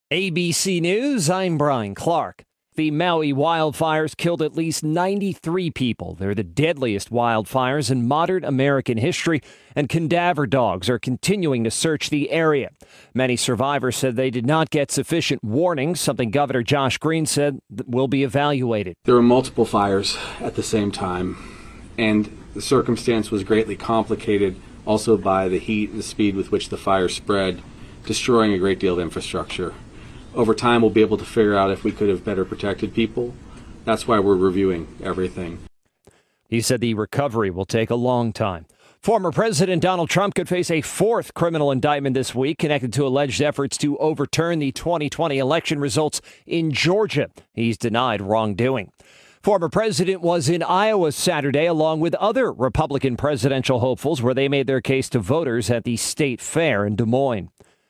ABC News, I'm Brian Clark. The Maui wildfires killed at least 93 people. They're the deadliest wildfires in modern American history, and cadaver dogs are continuing to search the area. Many survivors said they did not get sufficient warning, something Governor Josh Green said will be evaluated. There were multiple fires at the same time, and the circumstance was greatly complicated also by the heat and the speed with which the fire spread, destroying a great deal of infrastructure. Over time, we'll be able to figure out if we could have better protected people. That's why we're reviewing everything. He said the recovery will take a long time. Former President Donald Trump could face a fourth criminal indictment this week connected to alleged efforts to overturn the 2020 election results in Georgia. He's denied wrongdoing. Former president was in Iowa Saturday along with other Republican presidential hopefuls where they made their case to voters at the state fair in Des Moines.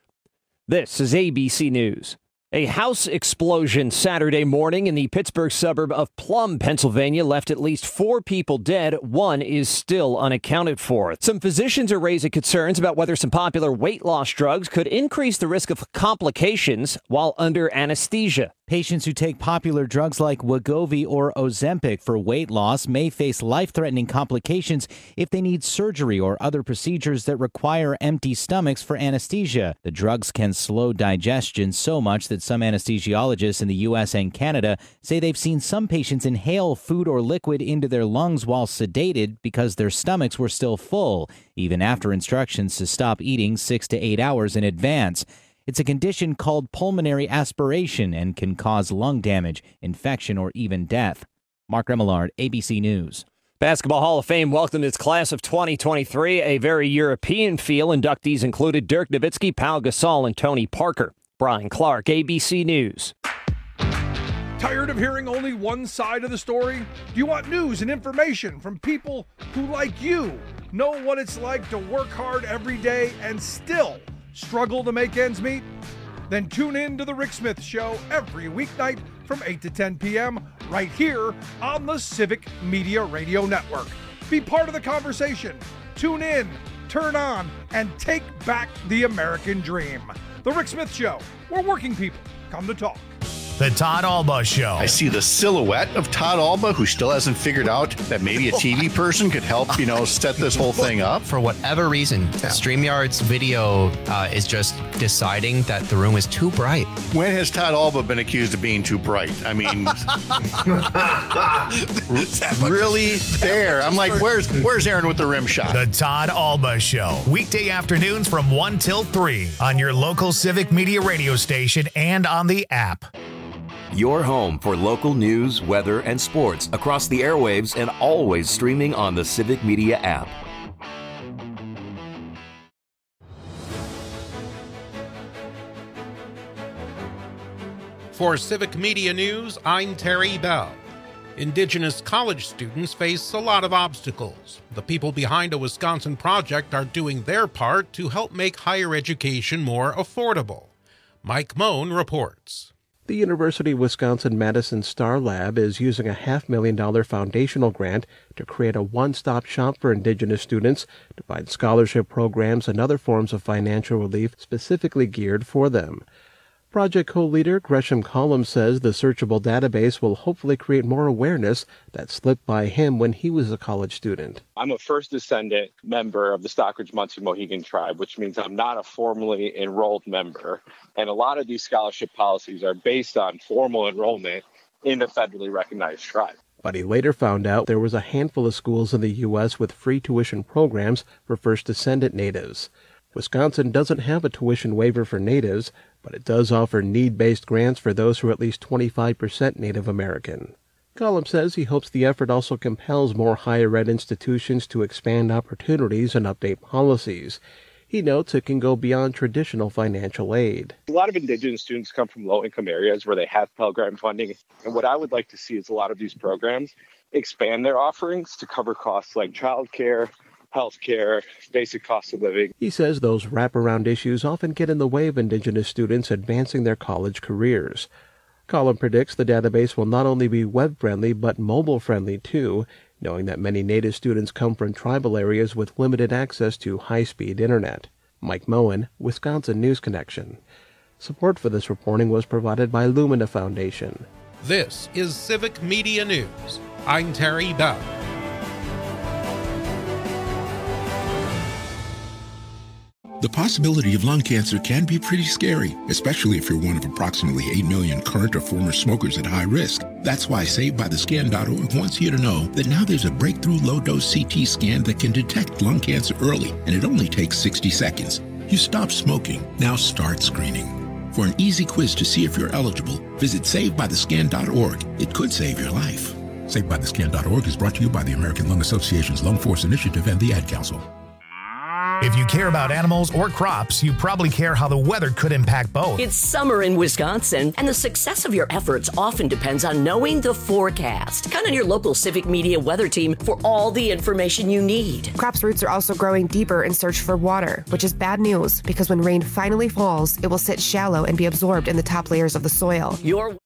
This is ABC News. A house explosion Saturday morning in the Pittsburgh suburb of Plum, Pennsylvania, left at least 4 people dead. 1 is still unaccounted for. Some physicians are raising concerns about whether some popular weight loss drugs could increase the risk of complications while under anesthesia. Patients who take popular drugs like Wegovy or Ozempic for weight loss may face life-threatening complications if they need surgery or other procedures that require empty stomachs for anesthesia. The drugs can slow digestion so much that some anesthesiologists in the U.S. and Canada say they've seen some patients inhale food or liquid into their lungs while sedated because their stomachs were still full, even after instructions to stop eating 6 to 8 hours in advance. It's a condition called pulmonary aspiration and can cause lung damage, infection, or even death. Mark Remillard, ABC News. Basketball Hall of Fame welcomed its class of 2023. A very European feel. Inductees included Dirk Nowitzki, Pau Gasol, and Tony Parker. Brian Clark, ABC News. Tired of hearing only one side of the story? Do you want news and information from people who, like you, know what it's like to work hard every day and still struggle to make ends meet? Then tune in to The Rick Smith Show every weeknight from 8 to 10 p.m. right here on the Civic Media Radio Network. Be part of the conversation. Tune in, turn on, and take back the American dream. The Rick Smith Show, where working people come to talk. The Todd Alba Show. I see the silhouette of Todd Alba, who still hasn't figured out that maybe a TV person could help, set this whole thing up. For whatever reason, StreamYard's video is just deciding that the room is too bright. When has Todd Alba been accused of being too bright? I mean, really there. I'm like, where's Aaron with the rim shot? The Todd Alba Show. Weekday afternoons from 1 till 3 on your local Civic Media radio station and on the app. Your home for local news, weather, and sports across the airwaves and always streaming on the Civic Media app. For Civic Media News, I'm Terry Bell. Indigenous college students face a lot of obstacles. The people behind a Wisconsin project are doing their part to help make higher education more affordable. Mike Moan reports. The University of Wisconsin-Madison Star Lab is using a $500,000 foundational grant to create a one-stop shop for Indigenous students to find scholarship programs and other forms of financial relief specifically geared for them. Project co-leader Gresham Collum says the searchable database will hopefully create more awareness that slipped by him when he was a college student. I'm a first descendant member of the Stockridge-Munsee Mohegan tribe, which means I'm not a formally enrolled member. And a lot of these scholarship policies are based on formal enrollment in a federally recognized tribe. But he later found out there was a handful of schools in the U.S. with free tuition programs for first descendant natives. Wisconsin doesn't have a tuition waiver for natives, but it does offer need-based grants for those who are at least 25% Native American. Collum says he hopes the effort also compels more higher ed institutions to expand opportunities and update policies. He notes it can go beyond traditional financial aid. A lot of Indigenous students come from low-income areas where they have Pell Grant funding, and what I would like to see is a lot of these programs expand their offerings to cover costs like childcare, healthcare, basic cost of living. He says those wraparound issues often get in the way of Indigenous students advancing their college careers. Collum predicts the database will not only be web-friendly but mobile-friendly too, knowing that many Native students come from tribal areas with limited access to high-speed internet. Mike Moen, Wisconsin News Connection. Support for this reporting was provided by Lumina Foundation. This is Civic Media News. I'm Terry Bell. The possibility of lung cancer can be pretty scary, especially if you're one of approximately 8 million current or former smokers at high risk. That's why SavedByTheScan.org wants you to know that now there's a breakthrough low-dose CT scan that can detect lung cancer early, and it only takes 60 seconds. You stopped smoking, now start screening. For an easy quiz to see if you're eligible, visit SavedByTheScan.org. It could save your life. SavedByTheScan.org is brought to you by the American Lung Association's Lung Force Initiative and the Ad Council. If you care about animals or crops, you probably care how the weather could impact both. It's summer in Wisconsin, and the success of your efforts often depends on knowing the forecast. Count on your local Civic Media weather team for all the information you need. Crops' roots are also growing deeper in search for water, which is bad news because when rain finally falls, it will sit shallow and be absorbed in the top layers of the soil.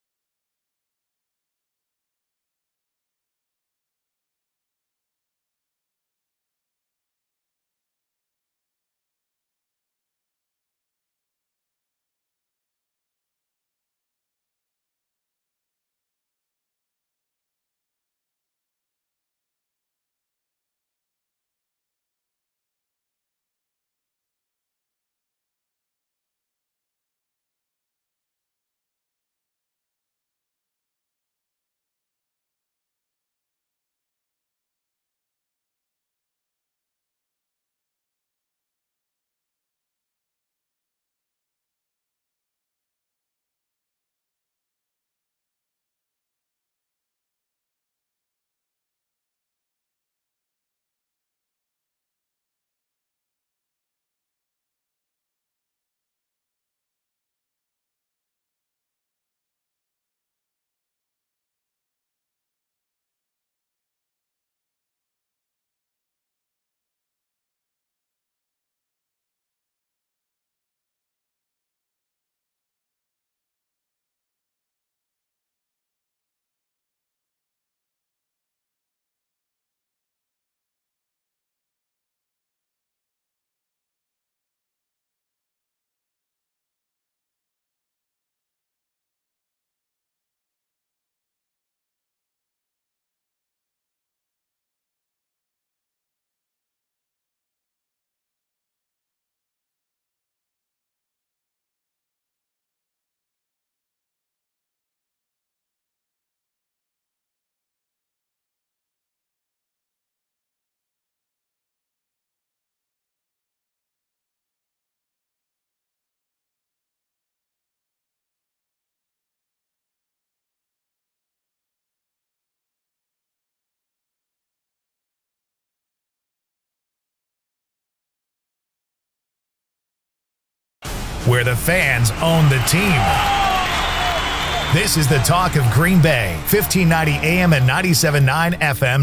Where the fans own the team. This is the talk of Green Bay, 1590 AM and 97.9 FM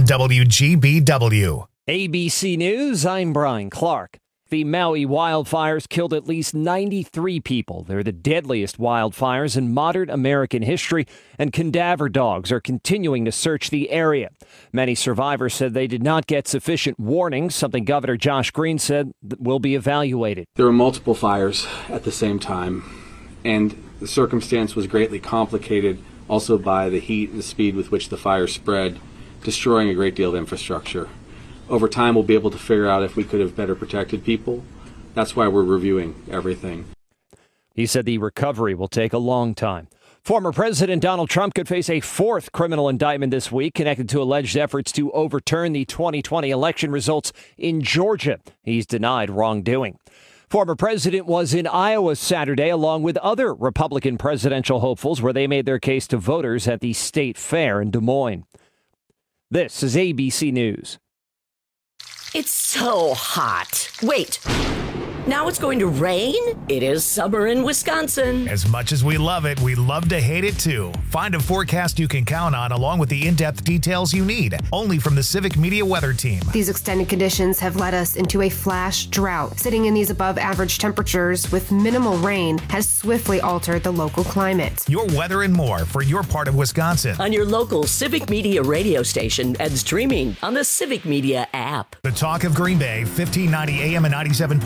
WGBW. ABC News, I'm Brian Clark. The Maui wildfires killed at least 93 people. They're the deadliest wildfires in modern American history, and cadaver dogs are continuing to search the area. Many survivors said they did not get sufficient warning, something Governor Josh Green said will be evaluated. There were multiple fires at the same time, and the circumstance was greatly complicated also by the heat and the speed with which the fire spread, destroying a great deal of infrastructure. Over time, we'll be able to figure out if we could have better protected people. That's why we're reviewing everything. He said the recovery will take a long time. Former President Donald Trump could face a fourth criminal indictment this week connected to alleged efforts to overturn the 2020 election results in Georgia. He's denied wrongdoing. Former president was in Iowa Saturday along with other Republican presidential hopefuls where they made their case to voters at the state fair in Des Moines. This is ABC News. It's so hot. Wait, now it's going to rain? It is summer in Wisconsin. As much as we love it, we love to hate it too. Find a forecast you can count on along with the in-depth details you need, only from the Civic Media Weather Team. These extended conditions have led us into a flash drought. Sitting in these above average temperatures with minimal rain has swiftly altered the local climate. Your weather and more for your part of Wisconsin. On your local Civic Media radio station and streaming on the Civic Media app. The talk of Green Bay, 1590 AM and 97.9 FM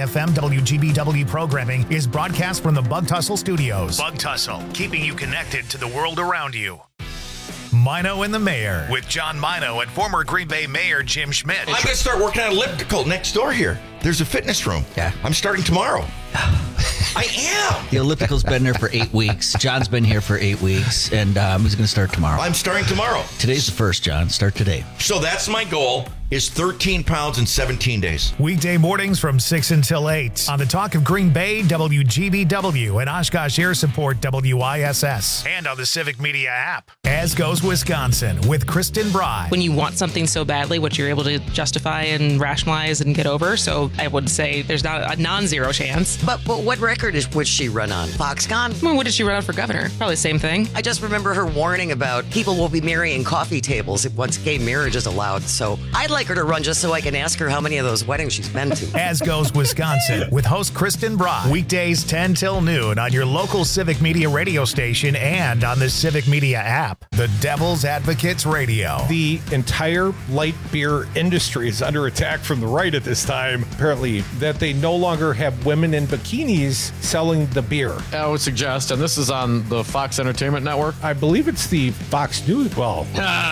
FM WGBW programming is broadcast from the Bug Tussle Studios. Bug Tussle, keeping you connected to the world around you. Mino and the Mayor with John Mino and former Green Bay Mayor Jim Schmidt. I'm going to start working on elliptical next door here. There's a fitness room. Yeah. I'm starting tomorrow. I am. The elliptical's been there for 8 weeks. John's been here for 8 weeks, and he's going to start tomorrow. I'm starting tomorrow. Today's the first, John. Start today. So that's my goal, is 13 pounds in 17 days. Weekday mornings from 6 until 8 on the Talk of Green Bay, WGBW, and Oshkosh Air Support, WISS, and on the Civic Media app. As Goes Wisconsin with Kristen Bry. When you want something so badly, what you're able to justify and rationalize and get over. So I would say there's not a non-zero chance. But what record would she run on? Foxconn? Well, what did she run on for governor? Probably the same thing. I just remember her warning about people will be marrying coffee tables once gay marriage is allowed. So I'd like her to run just so I can ask her how many of those weddings she's been to. As Goes Wisconsin with host Kristen Bry. Weekdays 10 till noon on your local Civic Media radio station and on the Civic Media app. The Devil's Advocates Radio. The entire light beer industry is under attack from the right at this time, apparently, that they no longer have women in bikinis selling the beer. I would suggest, and this is on the Fox Entertainment Network. I believe it's the Fox News. Well,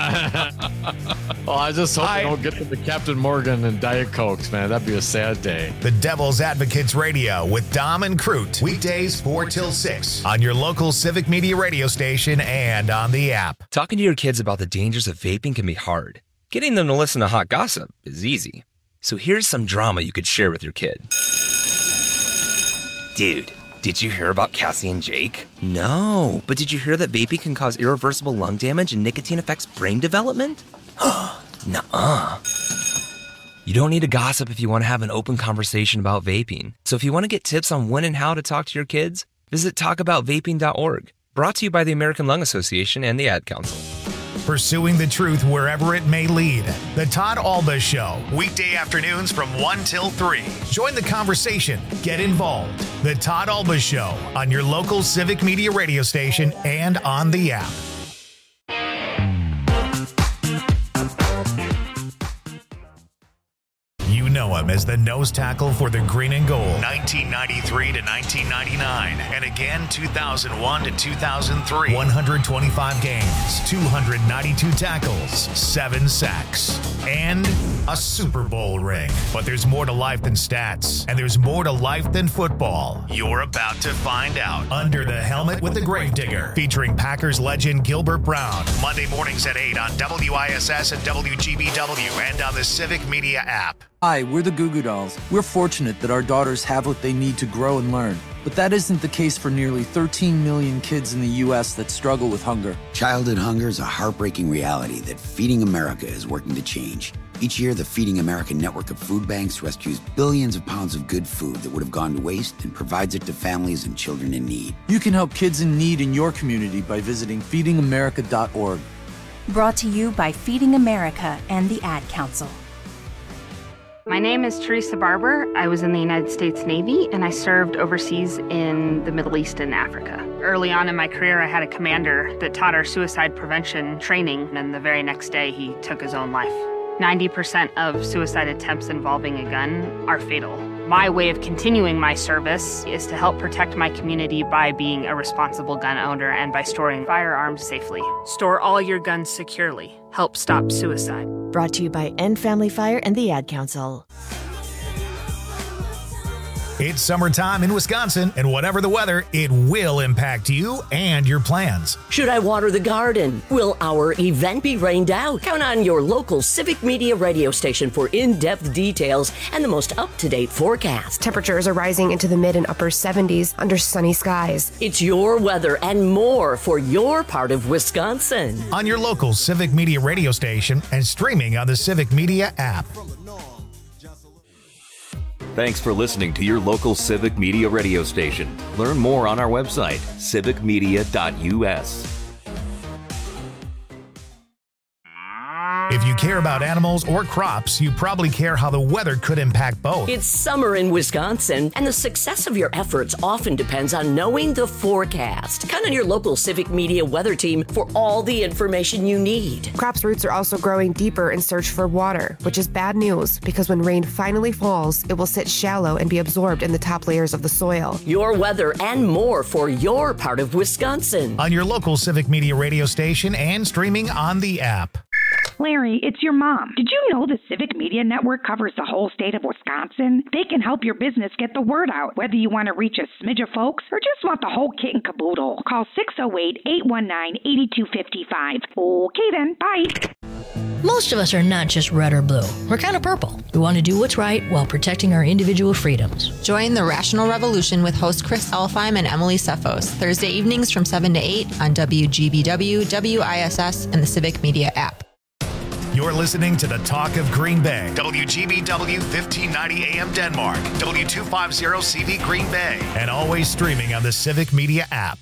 I just hope they don't get to the Captain Morgan and Diet Cokes, man. That'd be a sad day. The Devil's Advocates Radio with Dom and Crute. Weekdays 4 till 6 on your local Civic Media radio station and on the app. Talking to your kids about the dangers of vaping can be hard. Getting them to listen to hot gossip is easy. So here's some drama you could share with your kid. Dude, did you hear about Cassie and Jake? No, but did you hear that vaping can cause irreversible lung damage and nicotine affects brain development? Nuh-uh. You don't need to gossip if you want to have an open conversation about vaping. So if you want to get tips on when and how to talk to your kids, visit talkaboutvaping.org. Brought to you by the American Lung Association and the Ad Council. Pursuing the truth wherever it may lead. The Todd Alba Show. Weekday afternoons from 1 till 3. Join the conversation. Get involved. The Todd Alba Show on your local Civic Media radio station and on the app. You know him as the nose tackle for the Green and Gold, 1993 to 1999, and again 2001 to 2003. 125 games, 292 tackles, 7 sacks, and a Super Bowl ring. But there's more to life than stats, and there's more to life than football. You're about to find out. Under the Helmet with the Gravedigger, featuring Packers legend Gilbert Brown. Monday mornings at 8 on WISS and WGBW and on the Civic Media app. Hi, we're the Goo Goo Dolls. We're fortunate that our daughters have what they need to grow and learn. But that isn't the case for nearly 13 million kids in the U.S. that struggle with hunger. Childhood hunger is a heartbreaking reality that Feeding America is working to change. Each year, the Feeding America network of food banks rescues billions of pounds of good food that would have gone to waste and provides it to families and children in need. You can help kids in need in your community by visiting feedingamerica.org. Brought to you by Feeding America and the Ad Council. My name is Teresa Barber. I was in the United States Navy, and I served overseas in the Middle East and Africa. Early on in my career, I had a commander that taught our suicide prevention training, and the very next day, he took his own life. 90% of suicide attempts involving a gun are fatal. My way of continuing my service is to help protect my community by being a responsible gun owner and by storing firearms safely. Store all your guns securely. Help stop suicide. Brought to you by End Family Fire and the Ad Council. It's summertime in Wisconsin, and whatever the weather, it will impact you and your plans. Should I water the garden? Will our event be rained out? Count on your local Civic Media radio station for in-depth details and the most up-to-date forecast. Temperatures are rising into the mid and upper 70s under sunny skies. It's your weather and more for your part of Wisconsin. On your local Civic Media radio station and streaming on the Civic Media app. Thanks for listening to your local Civic Media radio station. Learn more on our website, civicmedia.us. If you care about animals or crops, you probably care how the weather could impact both. It's summer in Wisconsin, and the success of your efforts often depends on knowing the forecast. Count on your local Civic Media weather team for all the information you need. Crops' roots are also growing deeper in search for water, which is bad news because when rain finally falls, it will sit shallow and be absorbed in the top layers of the soil. Your weather and more for your part of Wisconsin. On your local Civic Media radio station and streaming on the app. Larry, it's your mom. Did you know the Civic Media Network covers the whole state of Wisconsin? They can help your business get the word out, whether you want to reach a smidge of folks or just want the whole kit and caboodle. Call 608-819-8255. Okay then, bye. Most of us are not just red or blue. We're kind of purple. We want to do what's right while protecting our individual freedoms. Join the Rational Revolution with host Chris Elfheim and Emily Cephos, Thursday evenings from 7 to 8 on WGBW, WISS, and the Civic Media app. You're listening to the Talk of Green Bay. WGBW 1590 AM Denmark, W250CV Green Bay, and always streaming on the Civic Media app.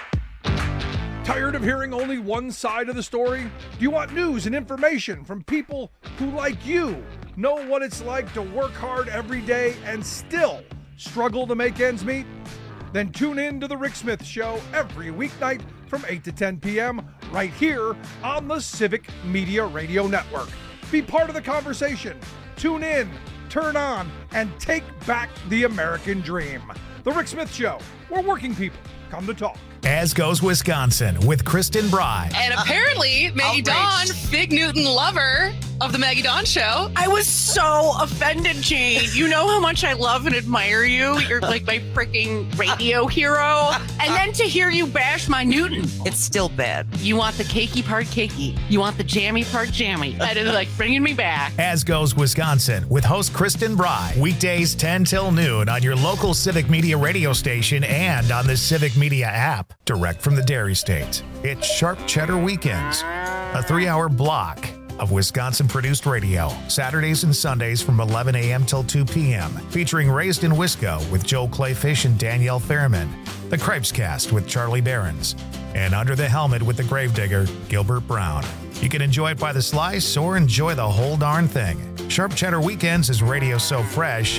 Tired of hearing only one side of the story? Do you want news and information from people who, like you, know what it's like to work hard every day and still struggle to make ends meet? Then tune in to The Rick Smith Show every weeknight from 8 to 10 p.m. right here on the Civic Media Radio Network. Be part of the conversation. Tune in, turn on, and take back the American dream. The Rick Smith Show, where working people come to talk. As Goes Wisconsin with Kristen Bry. And apparently, Maggie Dawn, Big Newton lover of the Maggie Dawn Show. I was so offended, Jane. You know how much I love and admire you. You're like my freaking radio hero. And then to hear you bash my Newton. It's still bad. You want the cakey part cakey. You want the jammy part jammy. That is like bringing me back. As Goes Wisconsin with host Kristen Bry. Weekdays 10 till noon on your local Civic Media radio station and on the Civic Media app. Direct from the Dairy State. It's Sharp Cheddar Weekends, a 3-hour block of Wisconsin-produced radio, Saturdays and Sundays from 11 a.m. till 2 p.m., featuring Raised in Wisco with Joel Clayfish and Danielle Fairman, The Cripescast with Charlie Behrens, and Under the Helmet with the Gravedigger, Gilbert Brown. You can enjoy it by the slice or enjoy the whole darn thing. Sharp Cheddar Weekends is radio so fresh,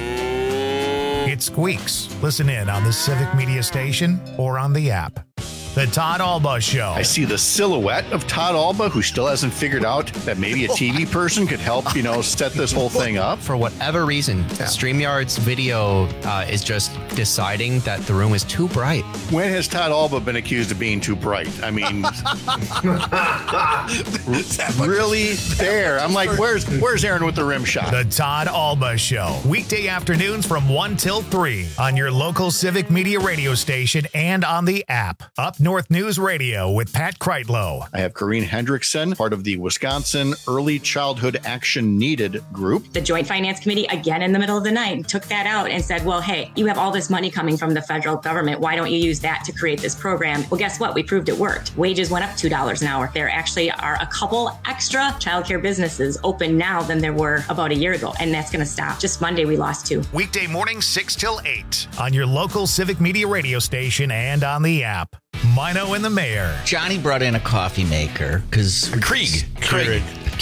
it squeaks. Listen in on the Civic Media station or on the app. The Todd Alba Show. I see the silhouette of Todd Alba, who still hasn't figured out that maybe a TV person could help, set this whole thing up. For whatever reason, StreamYard's video is just deciding that the room is too bright. When has Todd Alba been accused of being too bright? I mean, really there. I'm like, where's Aaron with the rim shot? The Todd Alba Show. Weekday afternoons from 1 till 3 on your local Civic Media radio station and on the app. Up North News Radio with Pat Kreitlow. I have Corrine Hendrickson, part of the Wisconsin Early Childhood Action Needed group. The Joint Finance Committee, again in the middle of the night, took that out and said, well, hey, you have all this money coming from the federal government. Why don't you use that to create this program? Well, guess what? We proved it worked. Wages went up $2 an hour. There actually are a couple extra childcare businesses open now than there were about a year ago, and that's going to stop. Just Monday, we lost 2. Weekday mornings 6 till 8 on your local Civic Media radio station and on the app. Mino and the Mayor. Johnny brought in a coffee maker because Keurig.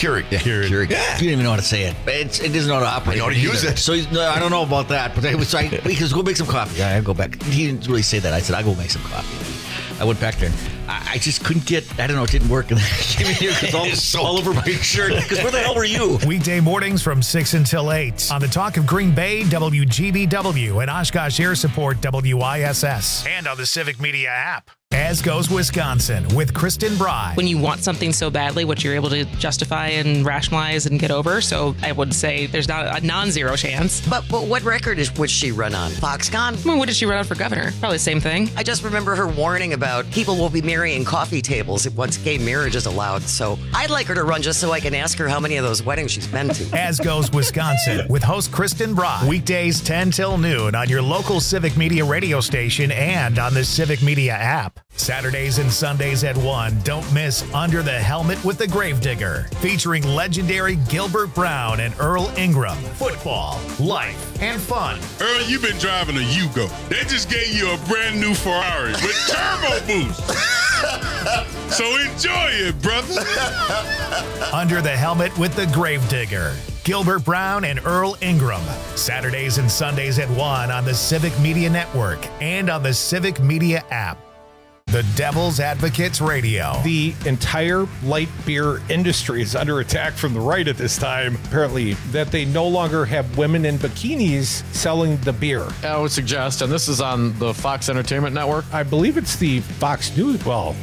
Yeah. You don't even know how to say it. It doesn't know how to operate. I know how to use it. So I don't know about that. But I was like, because go make some coffee. I go back. He didn't really say that. I said, I'll go make some coffee. I went back there. I just couldn't get, I don't know, it didn't work. And I came in here because it's all over my shirt. Because where the hell were you? Weekday mornings from 6 until 8 on the Talk of Green Bay, WGBW, and Oshkosh Air Support, WISS, and on the Civic Media app. As Goes Wisconsin with Kristen Bry. When you want something so badly, what you're able to justify and rationalize and get over. So I would say there's not a non-zero chance. But what record would she run on? Foxconn? I mean, what did she run on for governor? Probably the same thing. I just remember her warning about people will be marrying coffee tables once gay marriage is allowed. So I'd like her to run just so I can ask her how many of those weddings she's been to. As Goes Wisconsin with host Kristen Bry. Weekdays 10 till noon on your local Civic Media radio station and on the Civic Media app. Saturdays and Sundays at 1. Don't miss Under the Helmet with the Gravedigger, featuring legendary Gilbert Brown and Earl Ingram. Football, life, and fun. Earl, you've been driving a Yugo. They just gave you a brand new Ferrari with turbo boost. So enjoy it, brother. Under the Helmet with the Gravedigger. Gilbert Brown and Earl Ingram. Saturdays and Sundays at 1 on the Civic Media Network and on the Civic Media app. The Devil's Advocates Radio. The entire light beer industry is under attack from the right at this time, apparently, that they no longer have women in bikinis selling the beer. I would suggest, and this is on the Fox Entertainment Network. I believe it's the Fox News. Well,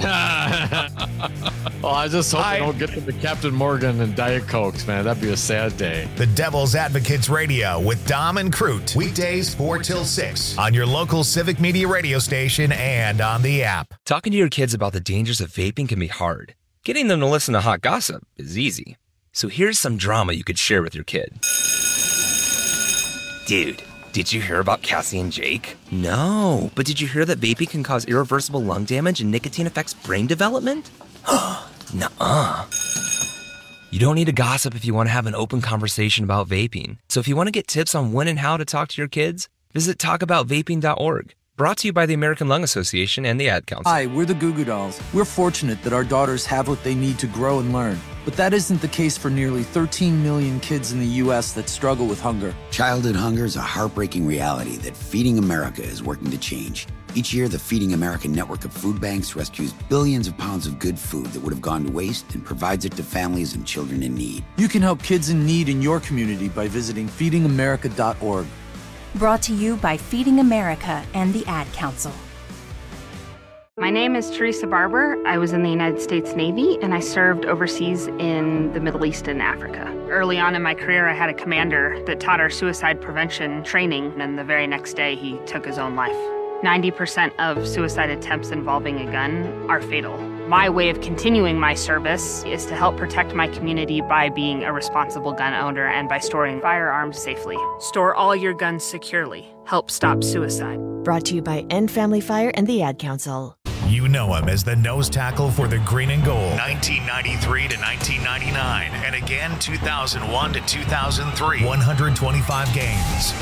I just hope they don't get to the Captain Morgan and Diet Cokes, man. That'd be a sad day. The Devil's Advocates Radio with Dom and Crute. Weekdays 4 till 6 on your local Civic Media radio station and on the app. Talking to your kids about the dangers of vaping can be hard. Getting them to listen to hot gossip is easy. So here's some drama you could share with your kid. Dude, did you hear about Cassie and Jake? No, but did you hear that vaping can cause irreversible lung damage and nicotine affects brain development? Nuh-uh. You don't need to gossip if you want to have an open conversation about vaping. So if you want to get tips on when and how to talk to your kids, visit talkaboutvaping.org. Brought to you by the American Lung Association and the Ad Council. Hi, we're the Goo Goo Dolls. We're fortunate that our daughters have what they need to grow and learn. But that isn't the case for nearly 13 million kids in the U.S. that struggle with hunger. Childhood hunger is a heartbreaking reality that Feeding America is working to change. Each year, the Feeding America network of food banks rescues billions of pounds of good food that would have gone to waste and provides it to families and children in need. You can help kids in need in your community by visiting feedingamerica.org. Brought to you by Feeding America and the Ad Council. My name is Teresa Barber. I was in the United States Navy and I served overseas in the Middle East and Africa. Early on in my career, I had a commander that taught our suicide prevention training, and the very next day he took his own life. 90% of suicide attempts involving a gun are fatal. My way of continuing my service is to help protect my community by being a responsible gun owner and by storing firearms safely. Store all your guns securely. Help stop suicide. Brought to you by End Family Fire and the Ad Council. You know him as the nose tackle for the Green and Gold, 1993 to 1999, and again 2001 to 2003. 125 games,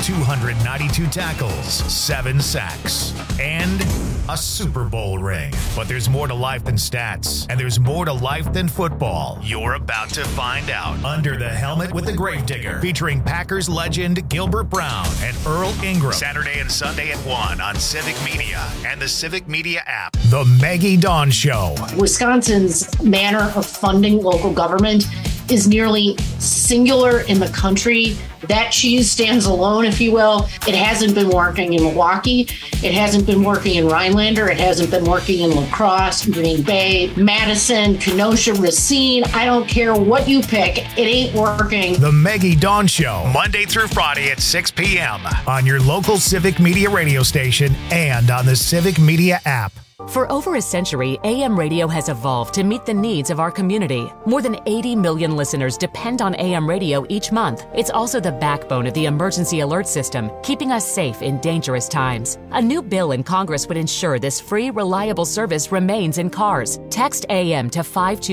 292 tackles, 7 sacks, and a Super Bowl ring. But there's more to life than stats, and there's more to life than football. You're about to find out. Under the Helmet with the Gravedigger, featuring Packers legend Gilbert Brown and Earl Ingram. Saturday and Sunday at 1 on Civic Media and the Civic Media app. The Maggie Dawn Show. Wisconsin's manner of funding local government is nearly singular in the country. That cheese stands alone, if you will. It hasn't been working in Milwaukee. It hasn't been working in Rhinelander. It hasn't been working in La Crosse, Green Bay, Madison, Kenosha, Racine. I don't care what you pick. It ain't working. The Maggie Dawn Show, Monday through Friday at 6 p.m. on your local Civic Media radio station and on the Civic Media app. For over a century, AM radio has evolved to meet the needs of our community. More than 80 million listeners depend on AM radio each month. It's also the backbone of the emergency alert system, keeping us safe in dangerous times. A new bill in Congress would ensure this free, reliable service remains in cars. Text AM to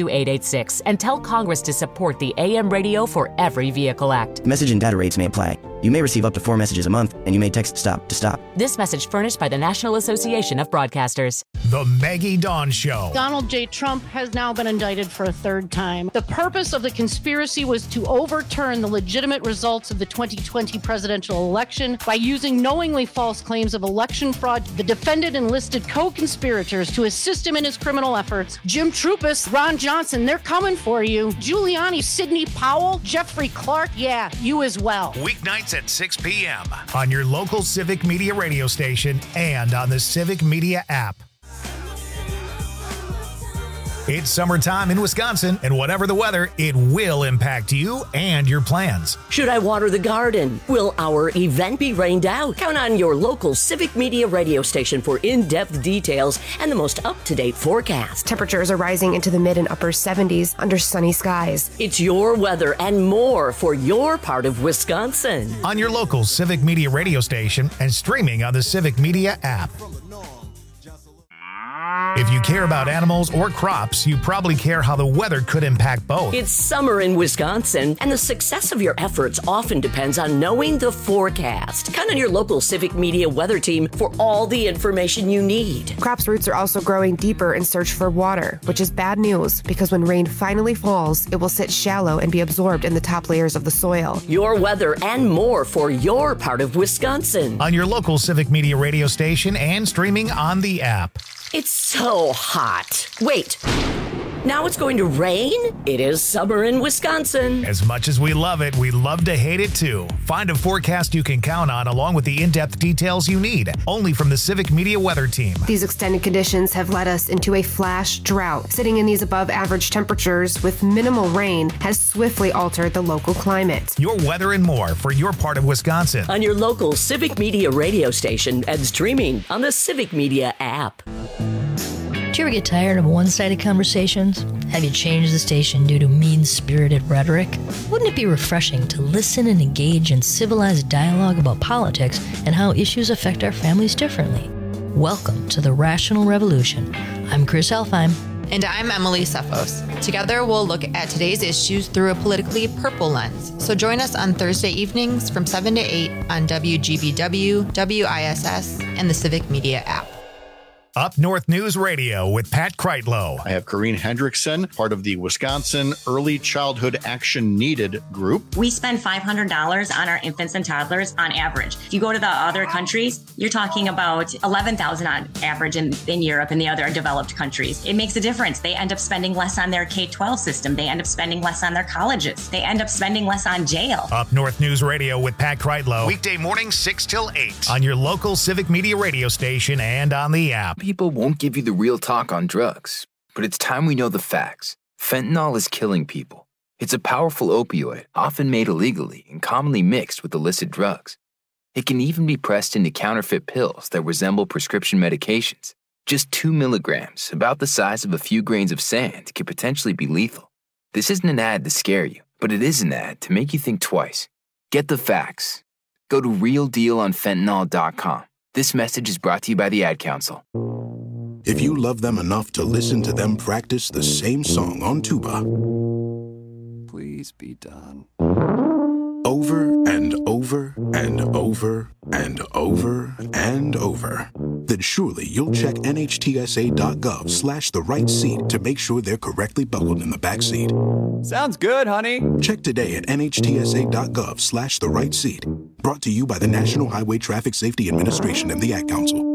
52886 and tell Congress to support the AM Radio for Every Vehicle Act. Message and data rates may apply. You may receive up to 4 messages a month, and you may text STOP to stop. This message furnished by the National Association of Broadcasters. The Maggie Dawn Show. Donald J. Trump has now been indicted for a third time. The purpose of the conspiracy was to overturn the legitimate results of the 2020 presidential election by using knowingly false claims of election fraud. The defendant enlisted co-conspirators to assist him in his criminal efforts. Jim Trupis, Ron Johnson, they're coming for you. Giuliani, Sidney Powell, Jeffrey Clark, yeah, you as well. Weeknights at 6 p.m. on your local Civic Media radio station and on the Civic Media app. It's summertime in Wisconsin, and whatever the weather, it will impact you and your plans. Should I water the garden? Will our event be rained out? Count on your local Civic Media radio station for in-depth details and the most up-to-date forecast. Temperatures are rising into the mid and upper 70s under sunny skies. It's your weather and more for your part of Wisconsin. On your local Civic Media radio station and streaming on the Civic Media app. If If you care about animals or crops, you probably care how the weather could impact both. It's summer in Wisconsin, and the success of your efforts often depends on knowing the forecast. Count on your local Civic Media weather team for all the information you need. Crops' roots are also growing deeper in search for water, which is bad news because when rain finally falls, it will sit shallow and be absorbed in the top layers of the soil. Your weather and more for your part of Wisconsin. On your local Civic Media radio station and streaming on the app. It's so hot. Wait. Now it's going to rain? It is summer in Wisconsin. As much as we love it, we love to hate it too. Find a forecast you can count on along with the in-depth details you need, only from the Civic Media weather team. These extended conditions have led us into a flash drought. Sitting in these above average temperatures with minimal rain has swiftly altered the local climate. Your weather and more for your part of Wisconsin. On your local Civic Media radio station and streaming on the Civic Media app. Do you ever get tired of one-sided conversations? Have you changed the station due to mean-spirited rhetoric? Wouldn't it be refreshing to listen and engage in civilized dialogue about politics and how issues affect our families differently? Welcome to the Rational Revolution. I'm Chris Elfheim. And I'm Emily Cephos. Together, we'll look at today's issues through a politically purple lens. So join us on Thursday evenings from 7 to 8 on WGBW, WISS, and the Civic Media app. Up North News Radio with Pat Kreitlow. I have Corrine Hendrickson, part of the Wisconsin Early Childhood Action Needed group. We spend $500 on our infants and toddlers on average. If you go to the other countries, you're talking about $11,000 on average in Europe and the other developed countries. It makes a difference. They end up spending less on their K-12 system. They end up spending less on their colleges. They end up spending less on jail. Up North News Radio with Pat Kreitlow. Weekday mornings 6 till 8 on your local Civic Media radio station and on the app. People won't give you the real talk on drugs, but it's time we know the facts. Fentanyl is killing people. It's a powerful opioid, often made illegally and commonly mixed with illicit drugs. It can even be pressed into counterfeit pills that resemble prescription medications. Just 2 milligrams, about the size of a few grains of sand, can potentially be lethal. This isn't an ad to scare you, but it is an ad to make you think twice. Get the facts. Go to realdealonfentanyl.com. This message is brought to you by the Ad Council. If you love them enough to listen to them practice the same song on tuba, please be done. Over and over and over and over and over, then surely you'll check NHTSA.gov/the right seat to make sure they're correctly buckled in the back seat. Sounds good, honey. Check today at NHTSA.gov/the right seat. Brought to you by the National Highway Traffic Safety Administration and the Ad Council.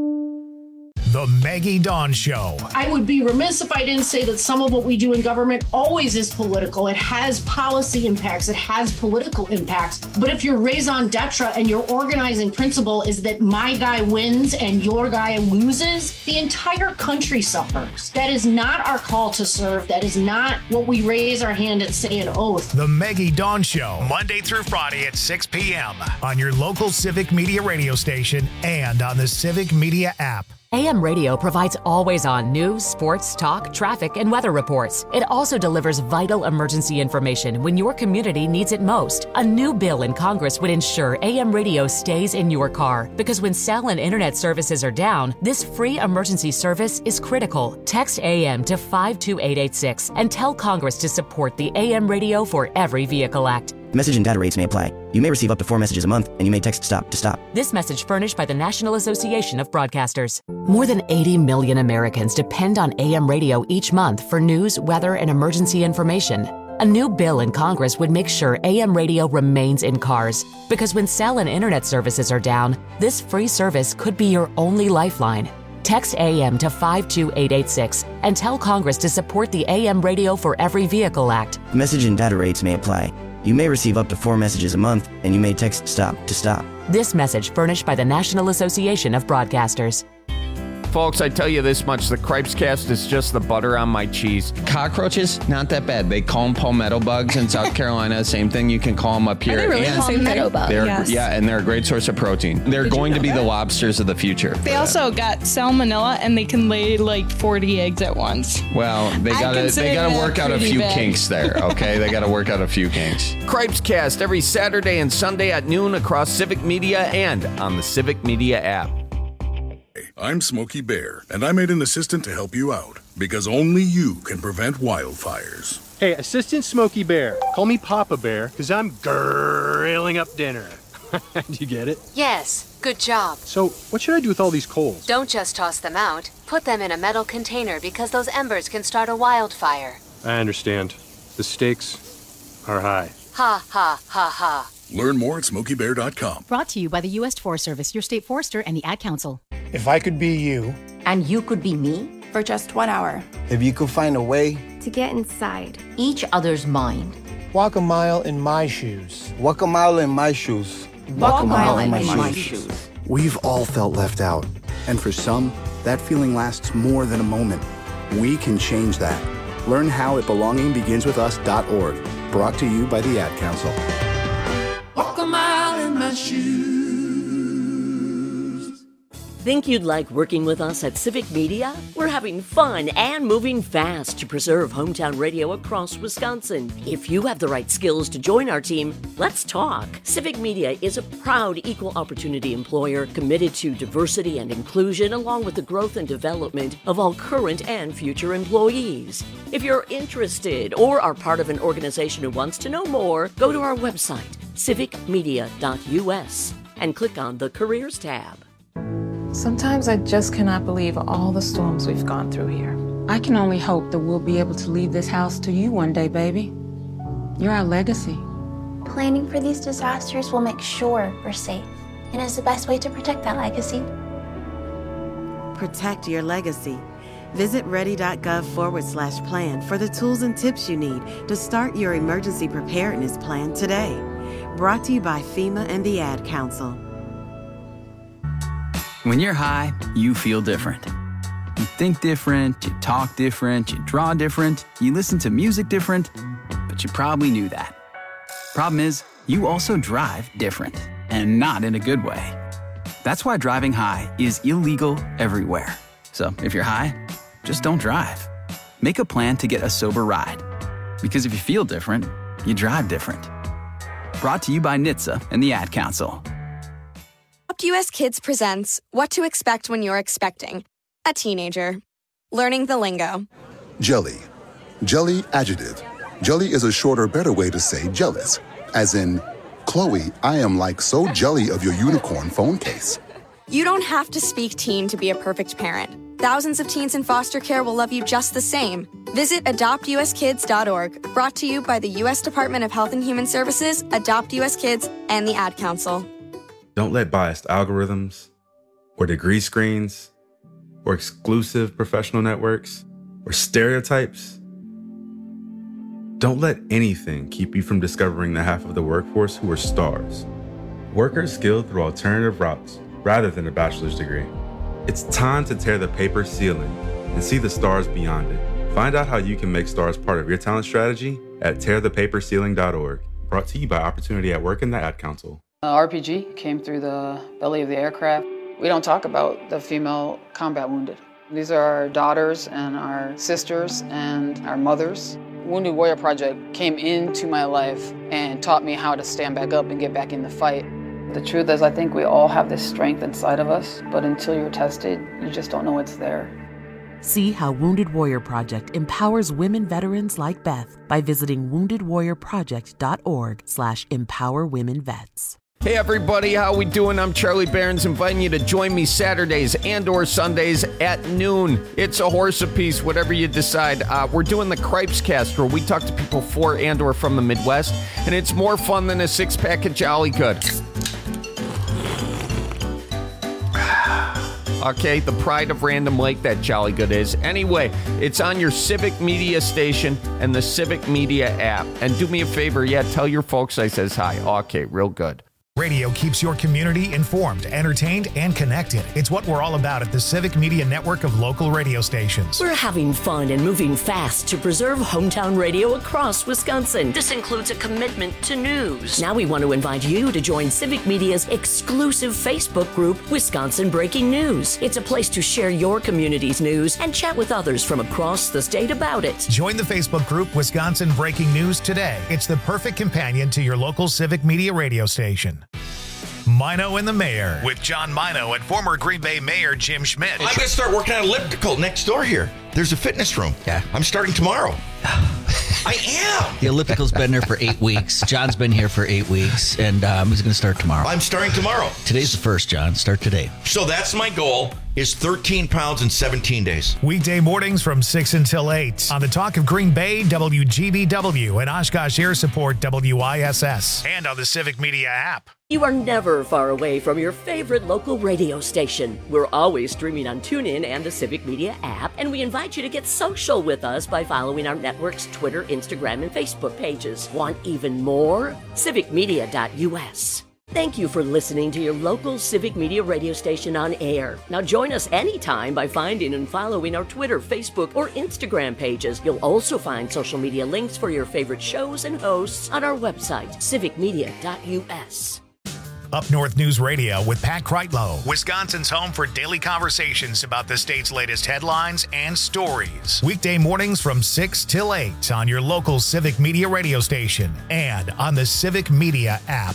The Maggie Dawn Show. I would be remiss if I didn't say that some of what we do in government always is political. It has policy impacts. It has political impacts. But if your raison d'etre and your organizing principle is that my guy wins and your guy loses, the entire country suffers. That is not our call to serve. That is not what we raise our hand and say an oath. The Maggie Dawn Show, Monday through Friday at 6 p.m. on your local Civic Media radio station and on the Civic Media app. AM radio provides always-on news, sports, talk, traffic, and weather reports. It also delivers vital emergency information when your community needs it most. A new bill in Congress would ensure AM radio stays in your car, because when cell and internet services are down, this free emergency service is critical. Text AM to 52886 and tell Congress to support the AM Radio for Every Vehicle Act. Message and data rates may apply. You may receive up to 4 messages a month, and you may text STOP to stop. This message furnished by the National Association of Broadcasters. More than 80 million Americans depend on AM radio each month for news, weather, and emergency information. A new bill in Congress would make sure AM radio remains in cars, because when cell and internet services are down, this free service could be your only lifeline. Text AM to 52886 and tell Congress to support the AM Radio for Every Vehicle Act. Message and data rates may apply. You may receive up to 4 messages a month, and you may text STOP to stop. This message furnished by the National Association of Broadcasters. Folks, I tell you this much, the Cripescast is just the butter on my cheese. Cockroaches, not that bad. They call them palmetto bugs in South Carolina. Same thing, you can call them up here. Are they really palmetto bugs? Yes. Yeah, and they're a great source of protein. They're going to be the lobsters of the future. They also got salmonella, and they can lay like 40 eggs at once. Well, they gotta work out a few kinks there, okay? They gotta work out a few kinks. Cripescast every Saturday and Sunday at noon across Civic Media and on the Civic Media app. I'm Smokey Bear, and I made an assistant to help you out, because only you can prevent wildfires. Hey, Assistant Smokey Bear. Call me Papa Bear, because I'm grilling up dinner. Do you get it? Yes, good job. So, what should I do with all these coals? Don't just toss them out. Put them in a metal container because those embers can start a wildfire. I understand. The stakes are high. Ha, ha, ha, ha. Learn more at SmokeyBear.com. Brought to you by the U.S. Forest Service, your state forester, and the Ad Council. If I could be you. And you could be me? For just 1 hour. If you could find a way. To get inside each other's mind. Walk a mile in my shoes. Walk a mile in my shoes. Walk a mile in my shoes. We've all felt left out. And for some, that feeling lasts more than a moment. We can change that. Learn how at belongingbeginswithus.org. Brought to you by the Ad Council. Walk a mile in my shoes. Think you'd like working with us at Civic Media? We're having fun and moving fast to preserve hometown radio across Wisconsin. If you have the right skills to join our team, let's talk. Civic Media is a proud equal opportunity employer committed to diversity and inclusion along with the growth and development of all current and future employees. If you're interested or are part of an organization who wants to know more, go to our website, civicmedia.us, and click on the Careers tab. Sometimes I just cannot believe all the storms we've gone through here. I can only hope that we'll be able to leave this house to you one day, baby. You're our legacy. Planning for these disasters will make sure we're safe, and is the best way to protect that legacy. Protect your legacy. Visit ready.gov/plan for the tools and tips you need to start your emergency preparedness plan today. Brought to you by FEMA and the Ad Council. When you're high, you feel different. You think different, you talk different, you draw different, you listen to music different, but you probably knew that. Problem is, you also drive different, and not in a good way. That's why driving high is illegal everywhere. So if you're high, just don't drive. Make a plan to get a sober ride. Because if you feel different, you drive different. Brought to you by NHTSA and the Ad Council. Adopt US Kids presents What to Expect When You're Expecting a Teenager. Learning the lingo. Jelly. Jelly adjective. Jelly is a shorter, better way to say jealous. As in, Chloe, I am like so jelly of your unicorn phone case. You don't have to speak teen to be a perfect parent. Thousands of teens in foster care will love you just the same. Visit adoptuskids.org. Brought to you by the U.S. Department of Health and Human Services, Adopt US Kids, and the Ad Council. Don't let biased algorithms, or degree screens, or exclusive professional networks, or stereotypes. Don't let anything keep you from discovering the half of the workforce who are stars. Workers skilled through alternative routes rather than a bachelor's degree. It's time to tear the paper ceiling and see the stars beyond it. Find out how you can make stars part of your talent strategy at tearthepaperceiling.org. Brought to you by Opportunity at Work and the Ad Council. RPG came through the belly of the aircraft. We don't talk about the female combat wounded. These are our daughters and our sisters and our mothers. Wounded Warrior Project came into my life and taught me how to stand back up and get back in the fight. The truth is, I think we all have this strength inside of us, but until you're tested, you just don't know it's there. See how Wounded Warrior Project empowers women veterans like Beth by visiting woundedwarriorproject.org/empowerwomenvets. Hey everybody, how we doing? I'm Charlie Behrens, inviting you to join me Saturdays and or Sundays at noon. It's a horse apiece, whatever you decide. We're doing the Cripes Cast, where we talk to people for and or from the Midwest, and it's more fun than a six-pack of Jolly Good. Okay, the pride of Random Lake, that Jolly Good is. Anyway, it's on your Civic Media station and the Civic Media app. And do me a favor, tell your folks I says hi. Okay, real good. Radio keeps your community informed, entertained, and connected. It's what we're all about at the Civic Media network of local radio stations. We're having fun and moving fast to preserve hometown radio across Wisconsin. This includes a commitment to news. Now we want to invite you to join Civic Media's exclusive Facebook group, Wisconsin Breaking News. It's a place to share your community's news and chat with others from across the state about it. Join the Facebook group, Wisconsin Breaking News, today. It's the perfect companion to your local Civic Media radio station. Mino and the Mayor with John Mino and former Green Bay Mayor Jim Schmidt. I'm going to start working on elliptical next door here. There's a fitness room. Yeah. I'm starting tomorrow. I am. The elliptical's been there for 8 weeks. John's been here for 8 weeks, and he's going to start tomorrow. I'm starting tomorrow. Today's the first, John. Start today. So that's my goal, is 13 pounds in 17 days. Weekday mornings from 6 until 8 on the Talk of Green Bay, WGBW, and Oshkosh Air Support, WISS, and on the Civic Media app. You are never far away from your favorite local radio station. We're always streaming on TuneIn and the Civic Media app, and we invite you to get social with us by following our network's Twitter, Instagram, and Facebook pages. Want even more? civicmedia.us. Thank you for listening to your local Civic Media radio station on air. Now join us anytime by finding and following our Twitter, Facebook, or Instagram pages. You'll also find social media links for your favorite shows and hosts on our website, civicmedia.us. Up North News Radio with Pat Kreitlow, Wisconsin's home for daily conversations about the state's latest headlines and stories. Weekday mornings from 6 till 8 on your local Civic Media radio station and on the Civic Media app.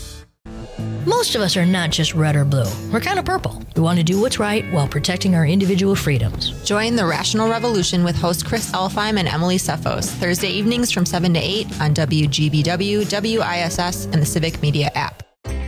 Most of us are not just red or blue. We're kind of purple. We want to do what's right while protecting our individual freedoms. Join the Rational Revolution with host Chris Elfheim and Emily Sefos, Thursday evenings from 7 to 8 on WGBW, WISS, and the Civic Media app.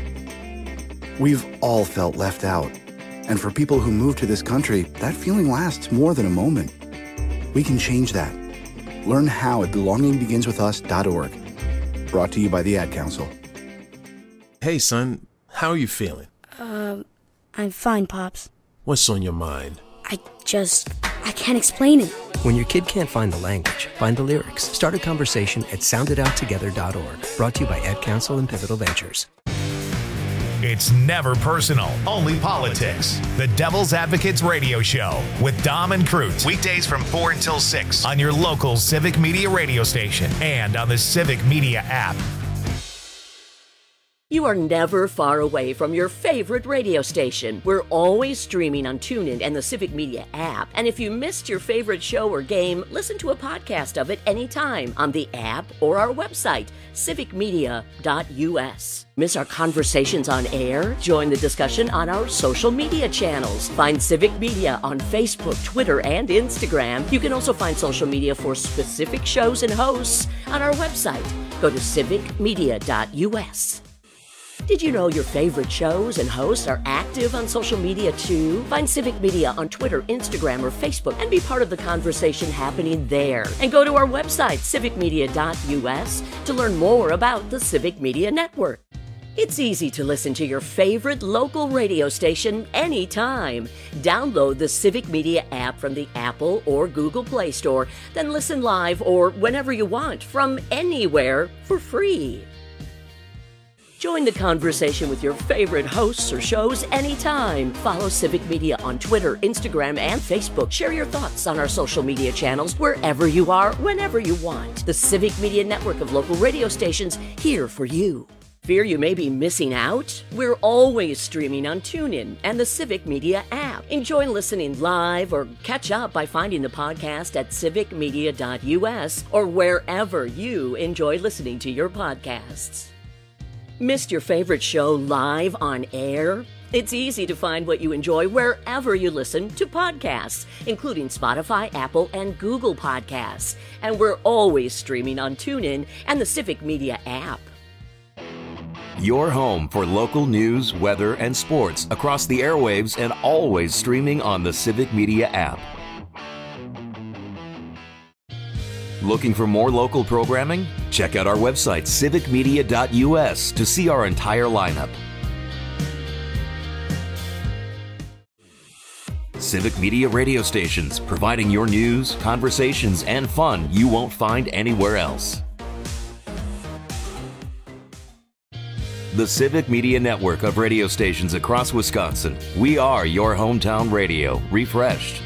We've all felt left out. And for people who move to this country, that feeling lasts more than a moment. We can change that. Learn how at belongingbeginswithus.org. Brought to you by the Ad Council. Hey, son, how are you feeling? I'm fine, Pops. What's on your mind? I can't explain it. When your kid can't find the language, find the lyrics. Start a conversation at sounditouttogether.org. Brought to you by Ad Council and Pivotal Ventures. It's never personal, only politics. The Devil's Advocates Radio Show with Dom and Cruz. Weekdays from 4 until 6 on your local Civic Media radio station and on the Civic Media app. You are never far away from your favorite radio station. We're always streaming on TuneIn and the Civic Media app. And if you missed your favorite show or game, listen to a podcast of it anytime on the app or our website, civicmedia.us. Miss our conversations on air? Join the discussion on our social media channels. Find Civic Media on Facebook, Twitter, and Instagram. You can also find social media for specific shows and hosts on our website. Go to civicmedia.us. Did you know your favorite shows and hosts are active on social media too? Find Civic Media on Twitter, Instagram, or Facebook and be part of the conversation happening there. And go to our website, civicmedia.us, to learn more about the Civic Media Network. It's easy to listen to your favorite local radio station anytime. Download the Civic Media app from the Apple or Google Play Store, then listen live or whenever you want from anywhere for free. Join the conversation with your favorite hosts or shows anytime. Follow Civic Media on Twitter, Instagram, and Facebook. Share your thoughts on our social media channels wherever you are, whenever you want. The Civic Media network of local radio stations here for you. Fear you may be missing out? We're always streaming on TuneIn and the Civic Media app. Enjoy listening live or catch up by finding the podcast at civicmedia.us or wherever you enjoy listening to your podcasts. Missed your favorite show live on air? It's easy to find what you enjoy wherever you listen to podcasts, including Spotify, Apple, and Google Podcasts. And we're always streaming on TuneIn and the Civic Media app. Your home for local news, weather, and sports across the airwaves and always streaming on the Civic Media app. Looking for more local programming? Check out our website, civicmedia.us, to see our entire lineup. Civic Media radio stations, providing your news, conversations, and fun you won't find anywhere else. The Civic Media network of radio stations across Wisconsin. We are your hometown radio, refreshed.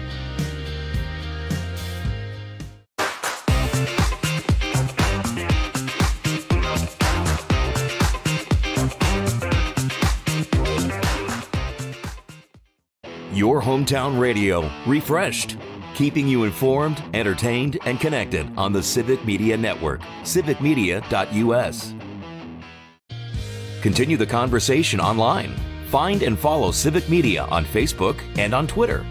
Your hometown radio, refreshed, keeping you informed, entertained, and connected on the Civic Media network, civicmedia.us. Continue the conversation online. Find and follow Civic Media on Facebook and on Twitter.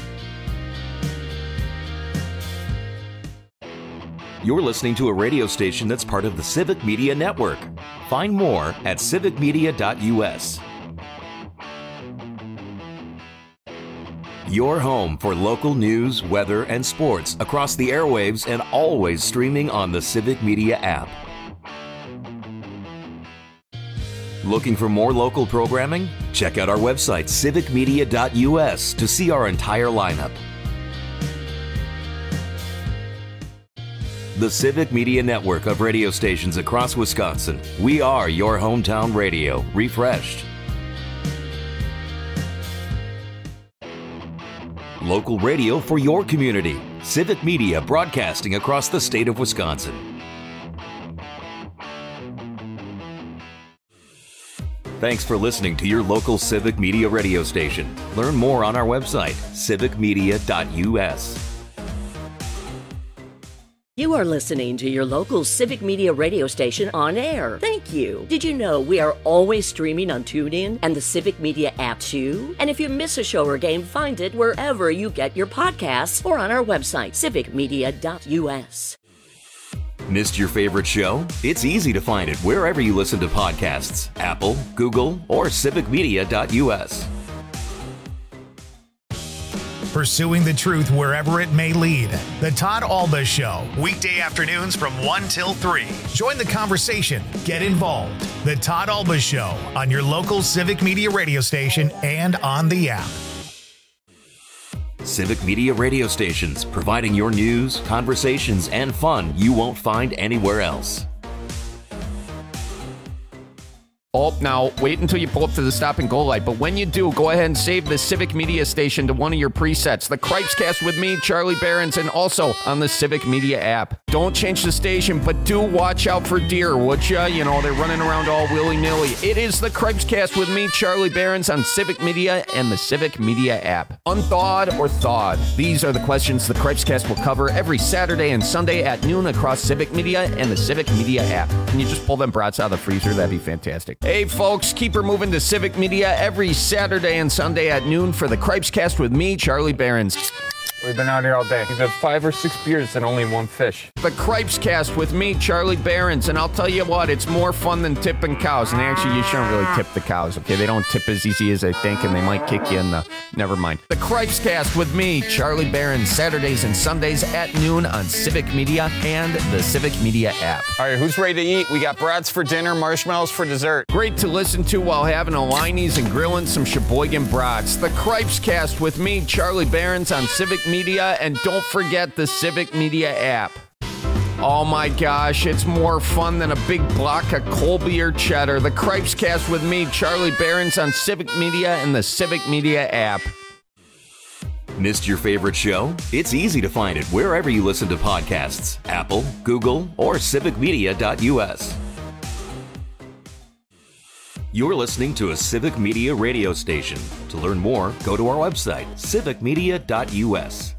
You're listening to a radio station that's part of the Civic Media Network. Find more at civicmedia.us. Your home for local news, weather, and sports across the airwaves and always streaming on the Civic Media app. Looking for more local programming? Check out our website, civicmedia.us, to see our entire lineup. The Civic Media Network of radio stations across Wisconsin. We are your hometown radio, refreshed. Local radio for your community. Civic Media broadcasting across the state of Wisconsin. Thanks for listening to your local Civic Media radio station. Learn more on our website, civicmedia.us. You are listening to your local Civic Media radio station on air. Thank you. Did you know we are always streaming on TuneIn and the Civic Media app too? And if you miss a show or game, find it wherever you get your podcasts or on our website, civicmedia.us. Missed your favorite show? It's easy to find it wherever you listen to podcasts, Apple, Google, or civicmedia.us. Pursuing the truth wherever it may lead. The Todd Alba Show, weekday afternoons from 1 till 3. Join the conversation. Get involved. The Todd Alba Show on your local Civic Media radio station and on the app. Civic Media radio stations, providing your news, conversations, and fun you won't find anywhere else. Oh, now, wait until you pull up to the stop and go light. But when you do, go ahead and save the Civic Media station to one of your presets. The Cripescast with me, Charlie Behrens, and also on the Civic Media app. Don't change the station, but do watch out for deer, would ya? You know, they're running around all willy-nilly. It is the Cripescast with me, Charlie Behrens, on Civic Media and the Civic Media app. Unthawed or thawed? These are the questions the Cripescast will cover every Saturday and Sunday at noon across Civic Media and the Civic Media app. Can you just pull them brats out of the freezer? That'd be fantastic. Hey, folks, keep her moving to Civic Media every Saturday and Sunday at noon for the Cripescast with me, Charlie Behrens. We've been out here all day. We've had 5 or 6 beers and only 1 fish. The Cripescast with me, Charlie Behrens, and I'll tell you what, it's more fun than tipping cows. And actually, you shouldn't really tip the cows, okay? They don't tip as easy as they think, and they might kick you in the... Never mind. The Cripescast with me, Charlie Behrens, Saturdays and Sundays at noon on Civic Media and the Civic Media app. All right, who's ready to eat? We got brats for dinner, marshmallows for dessert. Great to listen to while having a Liney's and grilling some Sheboygan brats. The Cripescast with me, Charlie Behrens, on Civic Media, and don't forget the Civic Media app. Oh my gosh, it's more fun than a big block of Colby or cheddar. The Cripescast with me, Charlie Behrens, on Civic Media and the Civic Media app. Missed your favorite show? It's easy to find it wherever you listen to podcasts, Apple, Google, or civicmedia.us. You're listening to a Civic Media radio station. To learn more, go to our website, civicmedia.us.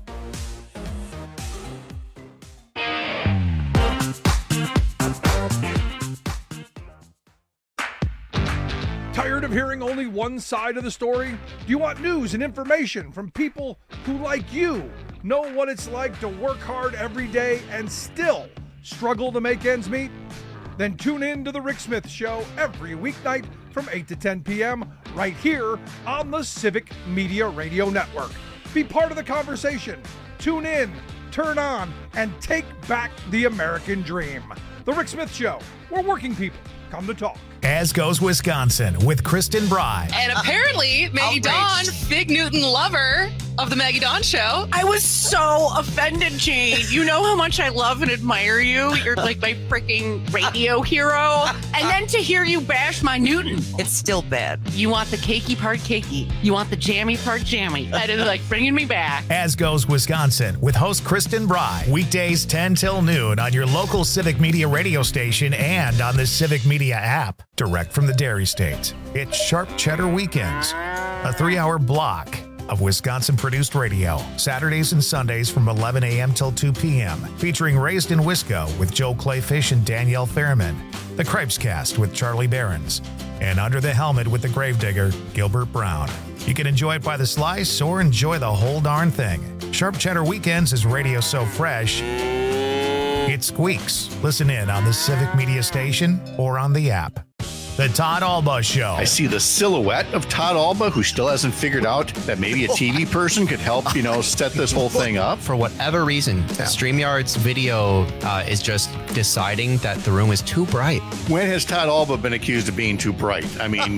Tired of hearing only one side of the story? Do you want news and information from people who, like you, know what it's like to work hard every day and still struggle to make ends meet? Then tune in to The Rick Smith Show every weeknight from 8 to 10 p.m. right here on the Civic Media Radio Network. Be part of the conversation. Tune in, turn on, and take back the American dream. The Rick Smith Show, where working people come to talk. As Goes Wisconsin with Kristen Bry. And apparently, Maggie Dawn, Big Newton lover of the Maggie Dawn Show. I was so offended, Jane. You know how much I love and admire you. You're like my freaking radio hero. And then to hear you bash my Newton. It's still bad. You want the cakey part cakey. You want the jammy part jammy. That is like bringing me back. As Goes Wisconsin with host Kristen Bry. Weekdays 10 till noon on your local Civic Media radio station and on the Civic Media app. Direct from the Dairy States. It's Sharp Cheddar Weekends. A 3-hour block of Wisconsin-produced radio, Saturdays and Sundays from 11 a.m. till 2 p.m., featuring Raised in Wisco with Joe Clayfish and Danielle Fairman, The Cripes Cast with Charlie Behrens, and Under the Helmet with the Gravedigger, Gilbert Brown. You can enjoy it by the slice or enjoy the whole darn thing. Sharp Cheddar Weekends is radio so fresh, it squeaks. Listen in on the Civic Media Station or on the app. The Todd Alba Show. I see the silhouette of Todd Alba, who still hasn't figured out that maybe a TV person could help, set this whole thing up. For whatever reason, StreamYard's video is just deciding that the room is too bright. When has Todd Alba been accused of being too bright? I mean,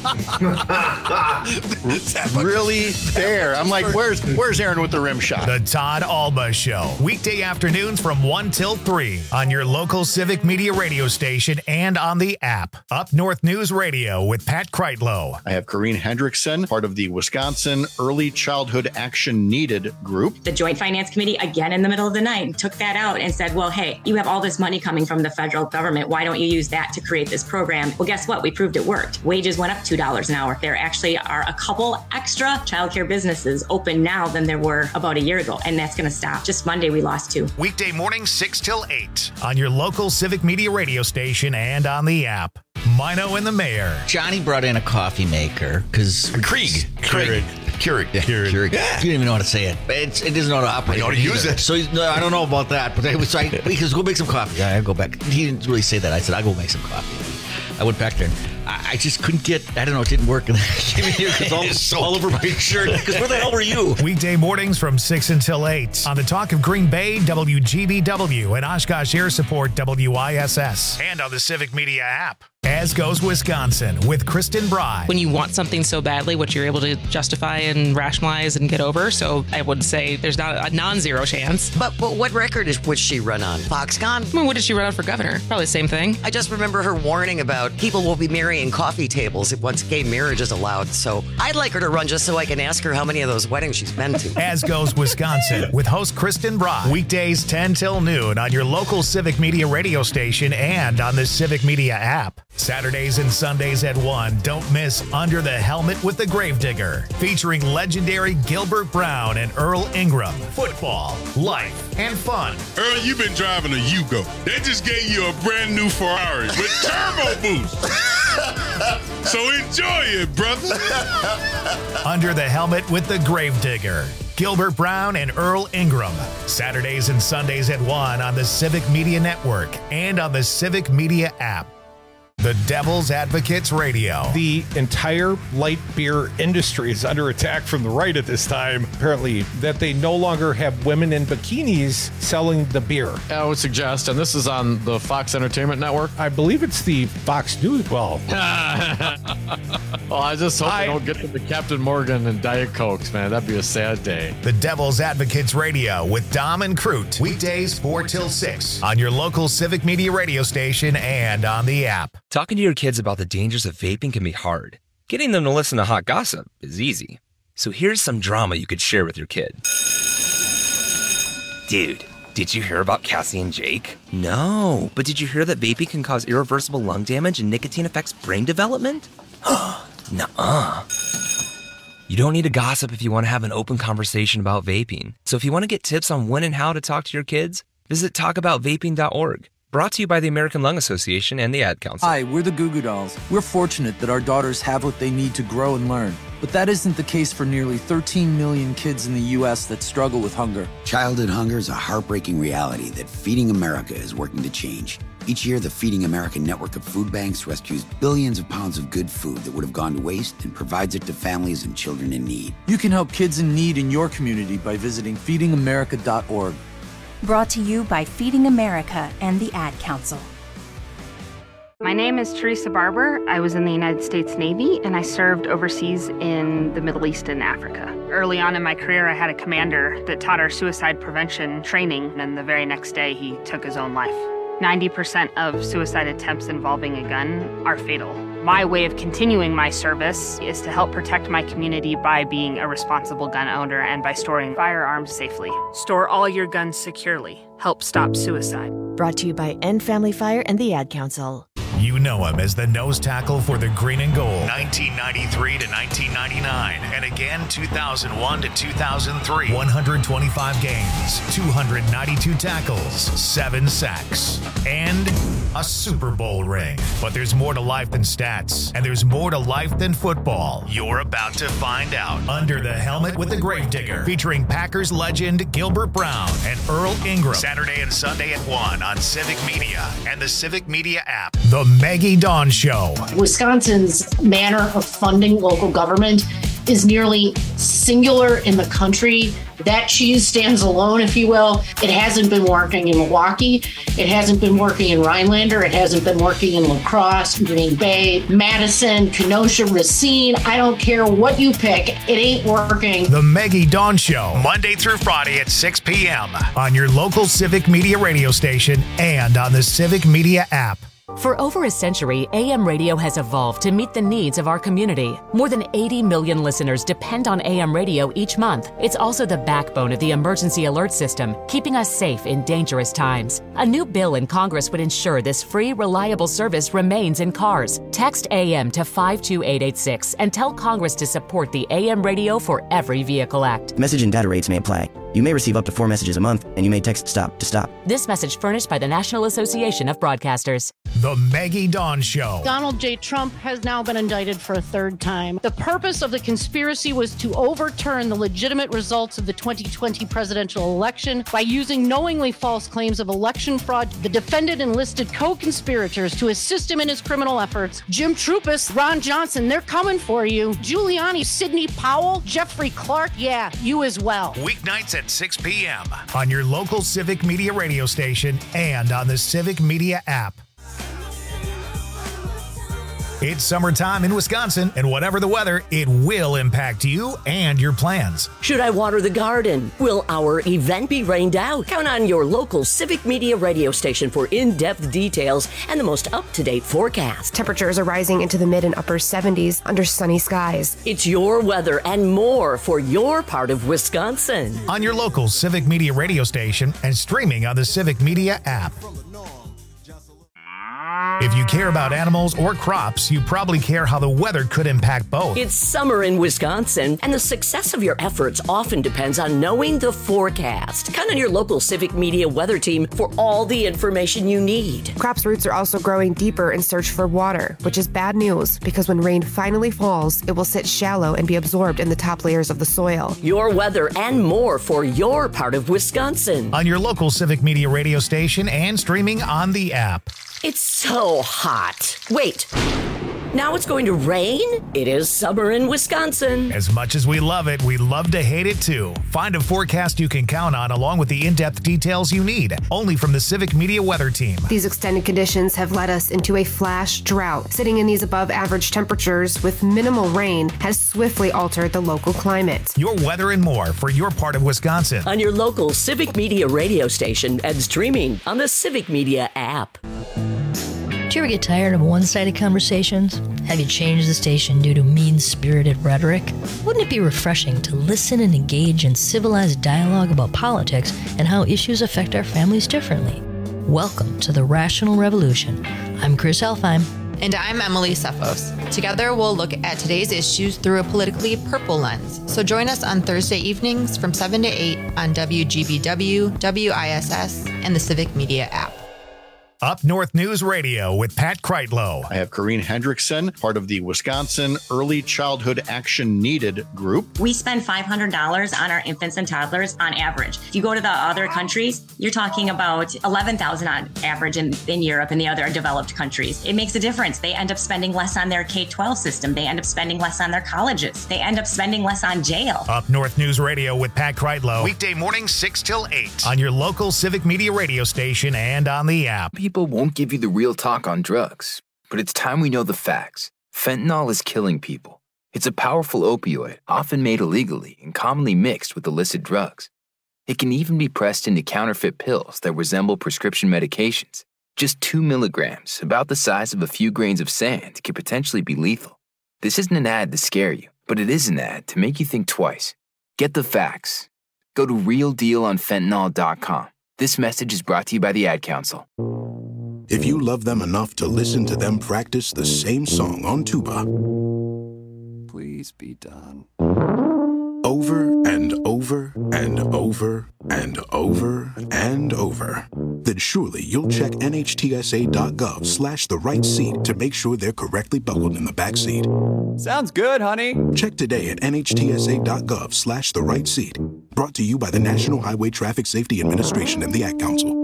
really there. I'm like, where's Aaron with the rim shot? The Todd Alba Show. Weekday afternoons from 1 till 3 on your local Civic Media radio station and on the app. Up North News Radio with Pat Kreitlow. I have Corrine Hendrickson, part of the Wisconsin Early Childhood Action Needed group. The Joint Finance Committee, again in the middle of the night, took that out and said, well, hey, you have all this money coming from the federal government. Why don't you use that to create this program? Well, guess what? We proved it worked. Wages went up $2 an hour. There actually are a couple extra childcare businesses open now than there were about a year ago, and that's going to stop. Just Monday, we lost 2. Weekday mornings 6 till 8 on your local Civic Media radio station and on the app. Mino and the Mayor. Johnny brought in a coffee maker because Keurig. Yeah. You don't even know how to say it. It doesn't know how to operate. I know how to use it. So no, I don't know about that. But it was like, because go make some coffee. I go back. He didn't really say that. I said, I'll go make some coffee. I went back there. I just couldn't get. I don't know. It didn't work. And I came in here because all over my shirt. Because where the hell were you? Weekday mornings from 6 until 8 on the Talk of Green Bay, WGBW, and Oshkosh Air Support, WISS, and on the Civic Media app. As Goes Wisconsin with Kristen Bry. When you want something so badly, what you're able to justify and rationalize and get over. So I would say there's not a non-zero chance. But what record would she run on? Foxconn? I mean, what did she run on for governor? Probably the same thing. I just remember her warning about people will be marrying coffee tables once gay marriage is allowed. So I'd like her to run just so I can ask her how many of those weddings she's been to. As Goes Wisconsin with host Kristen Bry. Weekdays 10 till noon on your local Civic Media radio station and on the Civic Media app. Saturdays and Sundays at 1. Don't miss Under the Helmet with the Gravedigger, featuring legendary Gilbert Brown and Earl Ingram. Football, life, and fun. Earl, you've been driving a Yugo. They just gave you a brand new Ferrari with turbo boost. So enjoy it, brother. Under the Helmet with the Gravedigger. Gilbert Brown and Earl Ingram. Saturdays and Sundays at 1 on the Civic Media Network and on the Civic Media app. The Devil's Advocates Radio. The entire light beer industry is under attack from the right at this time, apparently, that they no longer have women in bikinis selling the beer. I would suggest, and this is on the Fox Entertainment Network. I believe it's the Fox News. Well, I just hope they don't get to the Captain Morgan and Diet Cokes, man. That'd be a sad day. The Devil's Advocates Radio with Dom and Crute. Weekdays 4 till 6 on your local Civic Media radio station and on the app. Talking to your kids about the dangers of vaping can be hard. Getting them to listen to hot gossip is easy. So here's some drama you could share with your kid. Dude, did you hear about Cassie and Jake? No, but did you hear that vaping can cause irreversible lung damage and nicotine affects brain development? Nuh-uh. You don't need to gossip if you want to have an open conversation about vaping. So if you want to get tips on when and how to talk to your kids, visit talkaboutvaping.org. Brought to you by the American Lung Association and the Ad Council. Hi, we're the Goo Goo Dolls. We're fortunate that our daughters have what they need to grow and learn. But that isn't the case for nearly 13 million kids in the U.S. that struggle with hunger. Childhood hunger is a heartbreaking reality that Feeding America is working to change. Each year, the Feeding America network of food banks rescues billions of pounds of good food that would have gone to waste and provides it to families and children in need. You can help kids in need in your community by visiting feedingamerica.org. Brought to you by Feeding America and the Ad Council. My name is Teresa Barber. I was in the United States Navy, and I served overseas in the Middle East and Africa. Early on in my career, I had a commander that taught our suicide prevention training, and the very next day, he took his own life. 90% of suicide attempts involving a gun are fatal. My way of continuing my service is to help protect my community by being a responsible gun owner and by storing firearms safely. Store all your guns securely. Help stop suicide. Brought to you by End Family Fire and the Ad Council. You know him as the nose tackle for the Green and Gold, 1993 to 1999, and again 2001 to 2003. 125 games, 292 tackles, 7 sacks, and a Super Bowl ring. But there's more to life than stats, and there's more to life than football. You're about to find out. Under the Helmet with the Gravedigger, featuring Packers legend Gilbert Brown and Earl Ingram. Saturday and Sunday at 1 on Civic Media and the Civic Media app. The Maggie Dawn Show. Wisconsin's manner of funding local government is nearly singular in the country. That cheese stands alone, if you will. It hasn't been working in Milwaukee. It hasn't been working in Rhinelander. It hasn't been working in La Crosse, Green Bay, Madison, Kenosha, Racine. I don't care what you pick. It ain't working. The Maggie Dawn Show, Monday through Friday at 6 p.m. on your local Civic Media radio station and on the Civic Media app. For over a century, AM radio has evolved to meet the needs of our community. More than 80 million listeners depend on AM radio each month. It's also the backbone of the emergency alert system, keeping us safe in dangerous times. A new bill in Congress would ensure this free, reliable service remains in cars. Text AM to 52886 and tell Congress to support the AM Radio for Every Vehicle Act. Message and data rates may apply. You may receive up to 4 messages a month, and you may text STOP to stop. This message furnished by the National Association of Broadcasters. The Maggie Dawn Show. Donald J. Trump has now been indicted for a third time. The purpose of the conspiracy was to overturn the legitimate results of the 2020 presidential election by using knowingly false claims of election fraud. The defendant enlisted co-conspirators to assist him in his criminal efforts. Jim Trupis, Ron Johnson, they're coming for you. Giuliani, Sidney Powell, Jeffrey Clark, yeah, you as well. Weeknights at 6 p.m. on your local Civic Media radio station and on the Civic Media app. It's summertime in Wisconsin, and whatever the weather, it will impact you and your plans. Should I water the garden? Will our event be rained out? Count on your local Civic Media radio station for in-depth details and the most up-to-date forecast. Temperatures are rising into the mid and upper 70s under sunny skies. It's your weather and more for your part of Wisconsin. On your local Civic Media radio station and streaming on the Civic Media app. If you care about animals or crops, you probably care how the weather could impact both. It's summer in Wisconsin, and the success of your efforts often depends on knowing the forecast. Count on your local Civic Media weather team for all the information you need. Crops' roots are also growing deeper in search for water, which is bad news because when rain finally falls, it will sit shallow and be absorbed in the top layers of the soil. Your weather and more for your part of Wisconsin. On your local Civic Media radio station and streaming on the app. It's so hot. Wait, now it's going to rain? It is summer in Wisconsin. As much as we love it, we love to hate it too. Find a forecast you can count on along with the in-depth details you need, only from the Civic Media weather team. These extended conditions have led us into a flash drought. Sitting in these above average temperatures with minimal rain has swiftly altered the local climate. Your weather and more for your part of Wisconsin. On your local Civic Media radio station and streaming on the Civic Media app. Do you ever get tired of one-sided conversations? Have you changed the station due to mean-spirited rhetoric? Wouldn't it be refreshing to listen and engage in civilized dialogue about politics and how issues affect our families differently? Welcome to the Rational Revolution. I'm Chris Elfheim. And I'm Emily Sefos. Together, we'll look at today's issues through a politically purple lens. So join us on Thursday evenings from 7 to 8 on WGBW, WISS, and the Civic Media app. Up North News Radio with Pat Kreitlow. I have Corrine Hendrickson, part of the Wisconsin Early Childhood Action Needed group. We spend $500 on our infants and toddlers on average. If you go to the other countries, you're talking about $11,000 on average in Europe and the other developed countries. It makes a difference. They end up spending less on their K-12 system. They end up spending less on their colleges. They end up spending less on jail. Up North News Radio with Pat Kreitlow. Weekday mornings 6 till 8 on your local Civic Media radio station and on the app. People won't give you the real talk on drugs, but it's time we know the facts. Fentanyl is killing people. It's a powerful opioid, often made illegally and commonly mixed with illicit drugs. It can even be pressed into counterfeit pills that resemble prescription medications. Just 2 milligrams, about the size of a few grains of sand, can potentially be lethal. This isn't an ad to scare you, but it is an ad to make you think twice. Get the facts. Go to realdealonfentanyl.com. This message is brought to you by the Ad Council. if you love them enough to listen to them practice the same song on tuba. Please be done. Over and over and over and over and over. Then surely you'll check NHTSA.gov/the right seat to make sure they're correctly buckled in the back seat. Sounds good, honey. Check today at NHTSA.gov/the right seat. Brought to you by the National Highway Traffic Safety Administration and the Ad Council.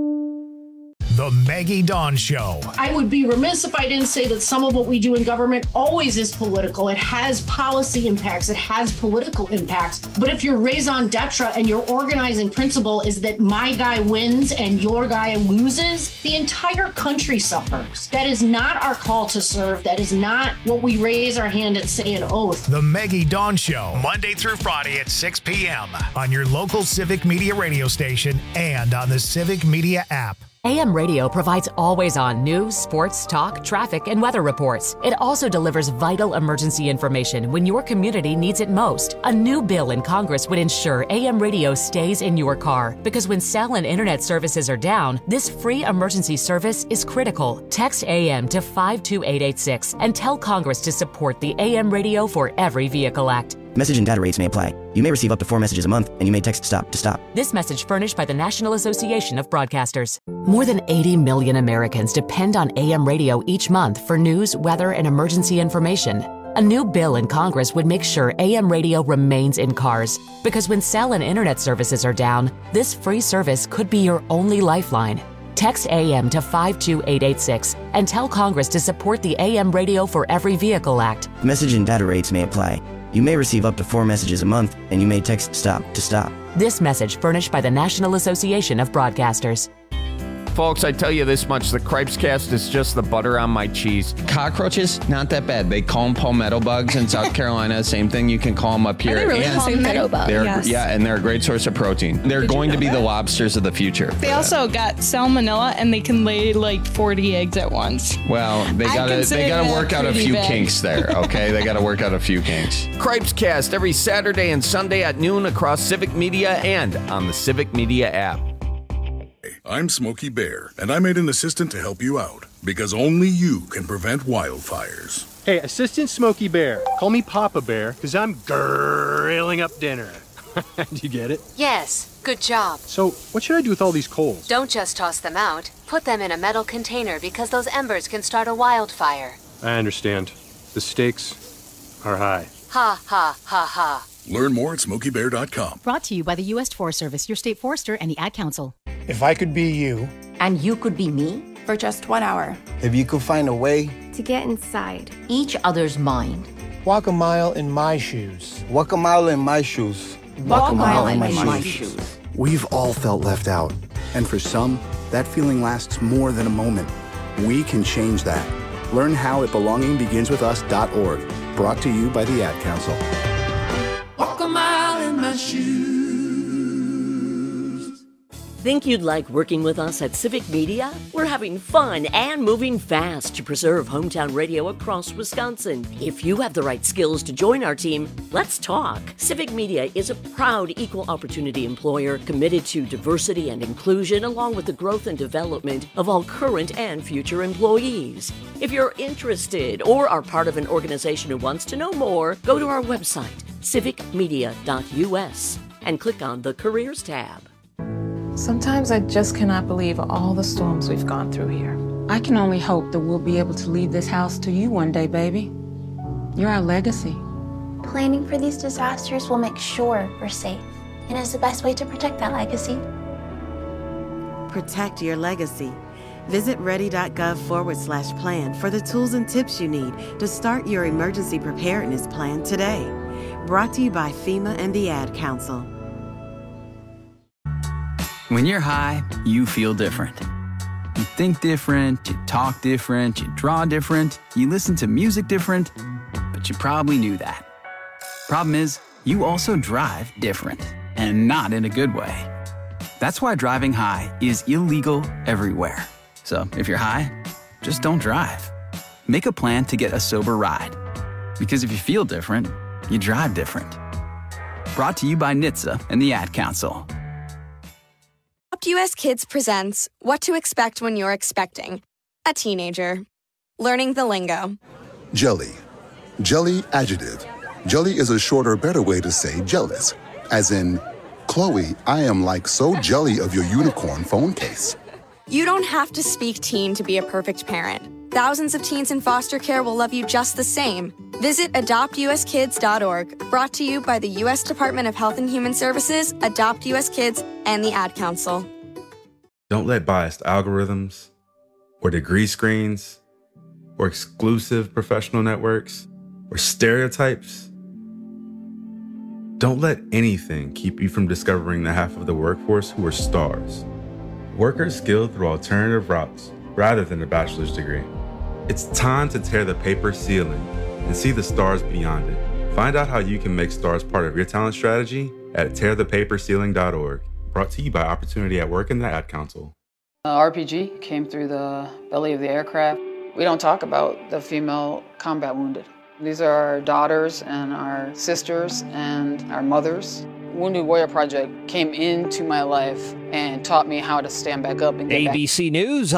The Maggie Dawn Show. I would be remiss if I didn't say that some of what we do in government always is political. It has policy impacts. It has political impacts. But if your raison d'etre and your organizing principle is that my guy wins and your guy loses, the entire country suffers. That is not our call to serve. That is not what we raise our hand and say an oath. The Maggie Dawn Show, Monday through Friday at 6 p.m. on your local Civic Media radio station and on the Civic Media app. AM radio provides always-on news, sports, talk, traffic, and weather reports. It also delivers vital emergency information when your community needs it most. A new bill in Congress would ensure AM radio stays in your car because when cell and internet services are down, this free emergency service is critical. Text AM to 52886 and tell Congress to support the AM Radio for Every Vehicle Act. Message and data rates may apply. You may receive up to 4 messages a month, and you may text STOP to stop. This message furnished by the National Association of Broadcasters. More than 80 million Americans depend on AM radio each month for news, weather, and emergency information. A new bill in Congress would make sure AM radio remains in cars, because when cell and internet services are down, this free service could be your only lifeline. Text AM to 52886 and tell Congress to support the AM Radio for Every Vehicle Act. Message and data rates may apply. You may receive up to 4 messages a month, and you may text STOP to stop. This message furnished by the National Association of Broadcasters. Folks, I tell you this much, the Cripescast is just the butter on my cheese. Cockroaches, not that bad. They call them palmetto bugs in South Carolina. Same thing, you can call them up here. Are they really palmetto bugs? Yeah, and they're a great source of protein. They're going to be the lobsters of the future. They also got salmonella, and they can lay like 40 eggs at once. Well, they gotta work out a few kinks there, okay? They gotta work out a few kinks. Cripescast every Saturday and Sunday at noon across Civic Media and on the Civic Media app. I'm Smokey Bear, and I made an assistant to help you out, because only you can prevent wildfires. Hey, Assistant Smokey Bear, call me Papa Bear, because I'm grilling up dinner. Do you get it? Yes, good job. So, what should I do with all these coals? Don't just toss them out. Put them in a metal container because those embers can start a wildfire. I understand. The stakes are high. Ha, ha, ha, ha. Learn more at SmokeyBear.com. Brought to you by the U.S. Forest Service, your state forester, and the Ad Council. If I could be you. And you could be me? For just 1 hour. If you could find a way. To get inside each other's mind. Walk a mile in my shoes. Walk a mile in my shoes. Walk a mile in my shoes. We've all felt left out. And for some, that feeling lasts more than a moment. We can change that. Learn how at belongingbeginswithus.org. Brought to you by the Ad Council. Walk a mile in my shoes. Think you'd like working with us at Civic Media? We're having fun and moving fast to preserve hometown radio across Wisconsin. If you have the right skills to join our team, let's talk. Civic Media is a proud equal opportunity employer committed to diversity and inclusion along with the growth and development of all current and future employees. If you're interested or are part of an organization who wants to know more, go to our website, civicmedia.us, and click on the Careers tab. Sometimes I just cannot believe all the storms we've gone through here. I can only hope that we'll be able to leave this house to you one day, baby. You're our legacy. Planning for these disasters will make sure we're safe, and is the best way to protect that legacy. Protect your legacy. Visit ready.gov/plan for the tools and tips you need to start your emergency preparedness plan today. Brought to you by FEMA and the Ad Council. When you're high, you feel different. You think different, you talk different, you draw different, you listen to music different, but you probably knew that. Problem is, you also drive different, and not in a good way. That's why driving high is illegal everywhere. So if you're high, just don't drive. Make a plan to get a sober ride. Because if you feel different, you drive different. Brought to you by NHTSA and the Ad Council. US Kids presents What to Expect When You're Expecting. a teenager. Learning the lingo. Jelly. Jelly adjective. Jelly is a shorter, better way to say jealous. As in, Chloe, I am like so jelly of your unicorn phone case. You don't have to speak teen to be a perfect parent. Thousands of teens in foster care will love you just the same. Visit adoptuskids.org, brought to you by the U.S. Department of Health and Human Services, Adopt U.S. Kids, and the Ad Council. Don't let biased algorithms or degree screens or exclusive professional networks or stereotypes. Don't let anything keep you from discovering the half of the workforce who are stars. Workers skilled through alternative routes rather than a bachelor's degree. It's time to tear the paper ceiling and see the stars beyond it. Find out how you can make stars part of your talent strategy at tearthepaperceiling.org. Brought to you by Opportunity at Work and the Ad Council. RPG came through the belly of the aircraft. We don't talk about the female combat wounded. These are our daughters and our sisters and our mothers. Wounded Warrior Project came into my life and taught me how to stand back up and get ABC News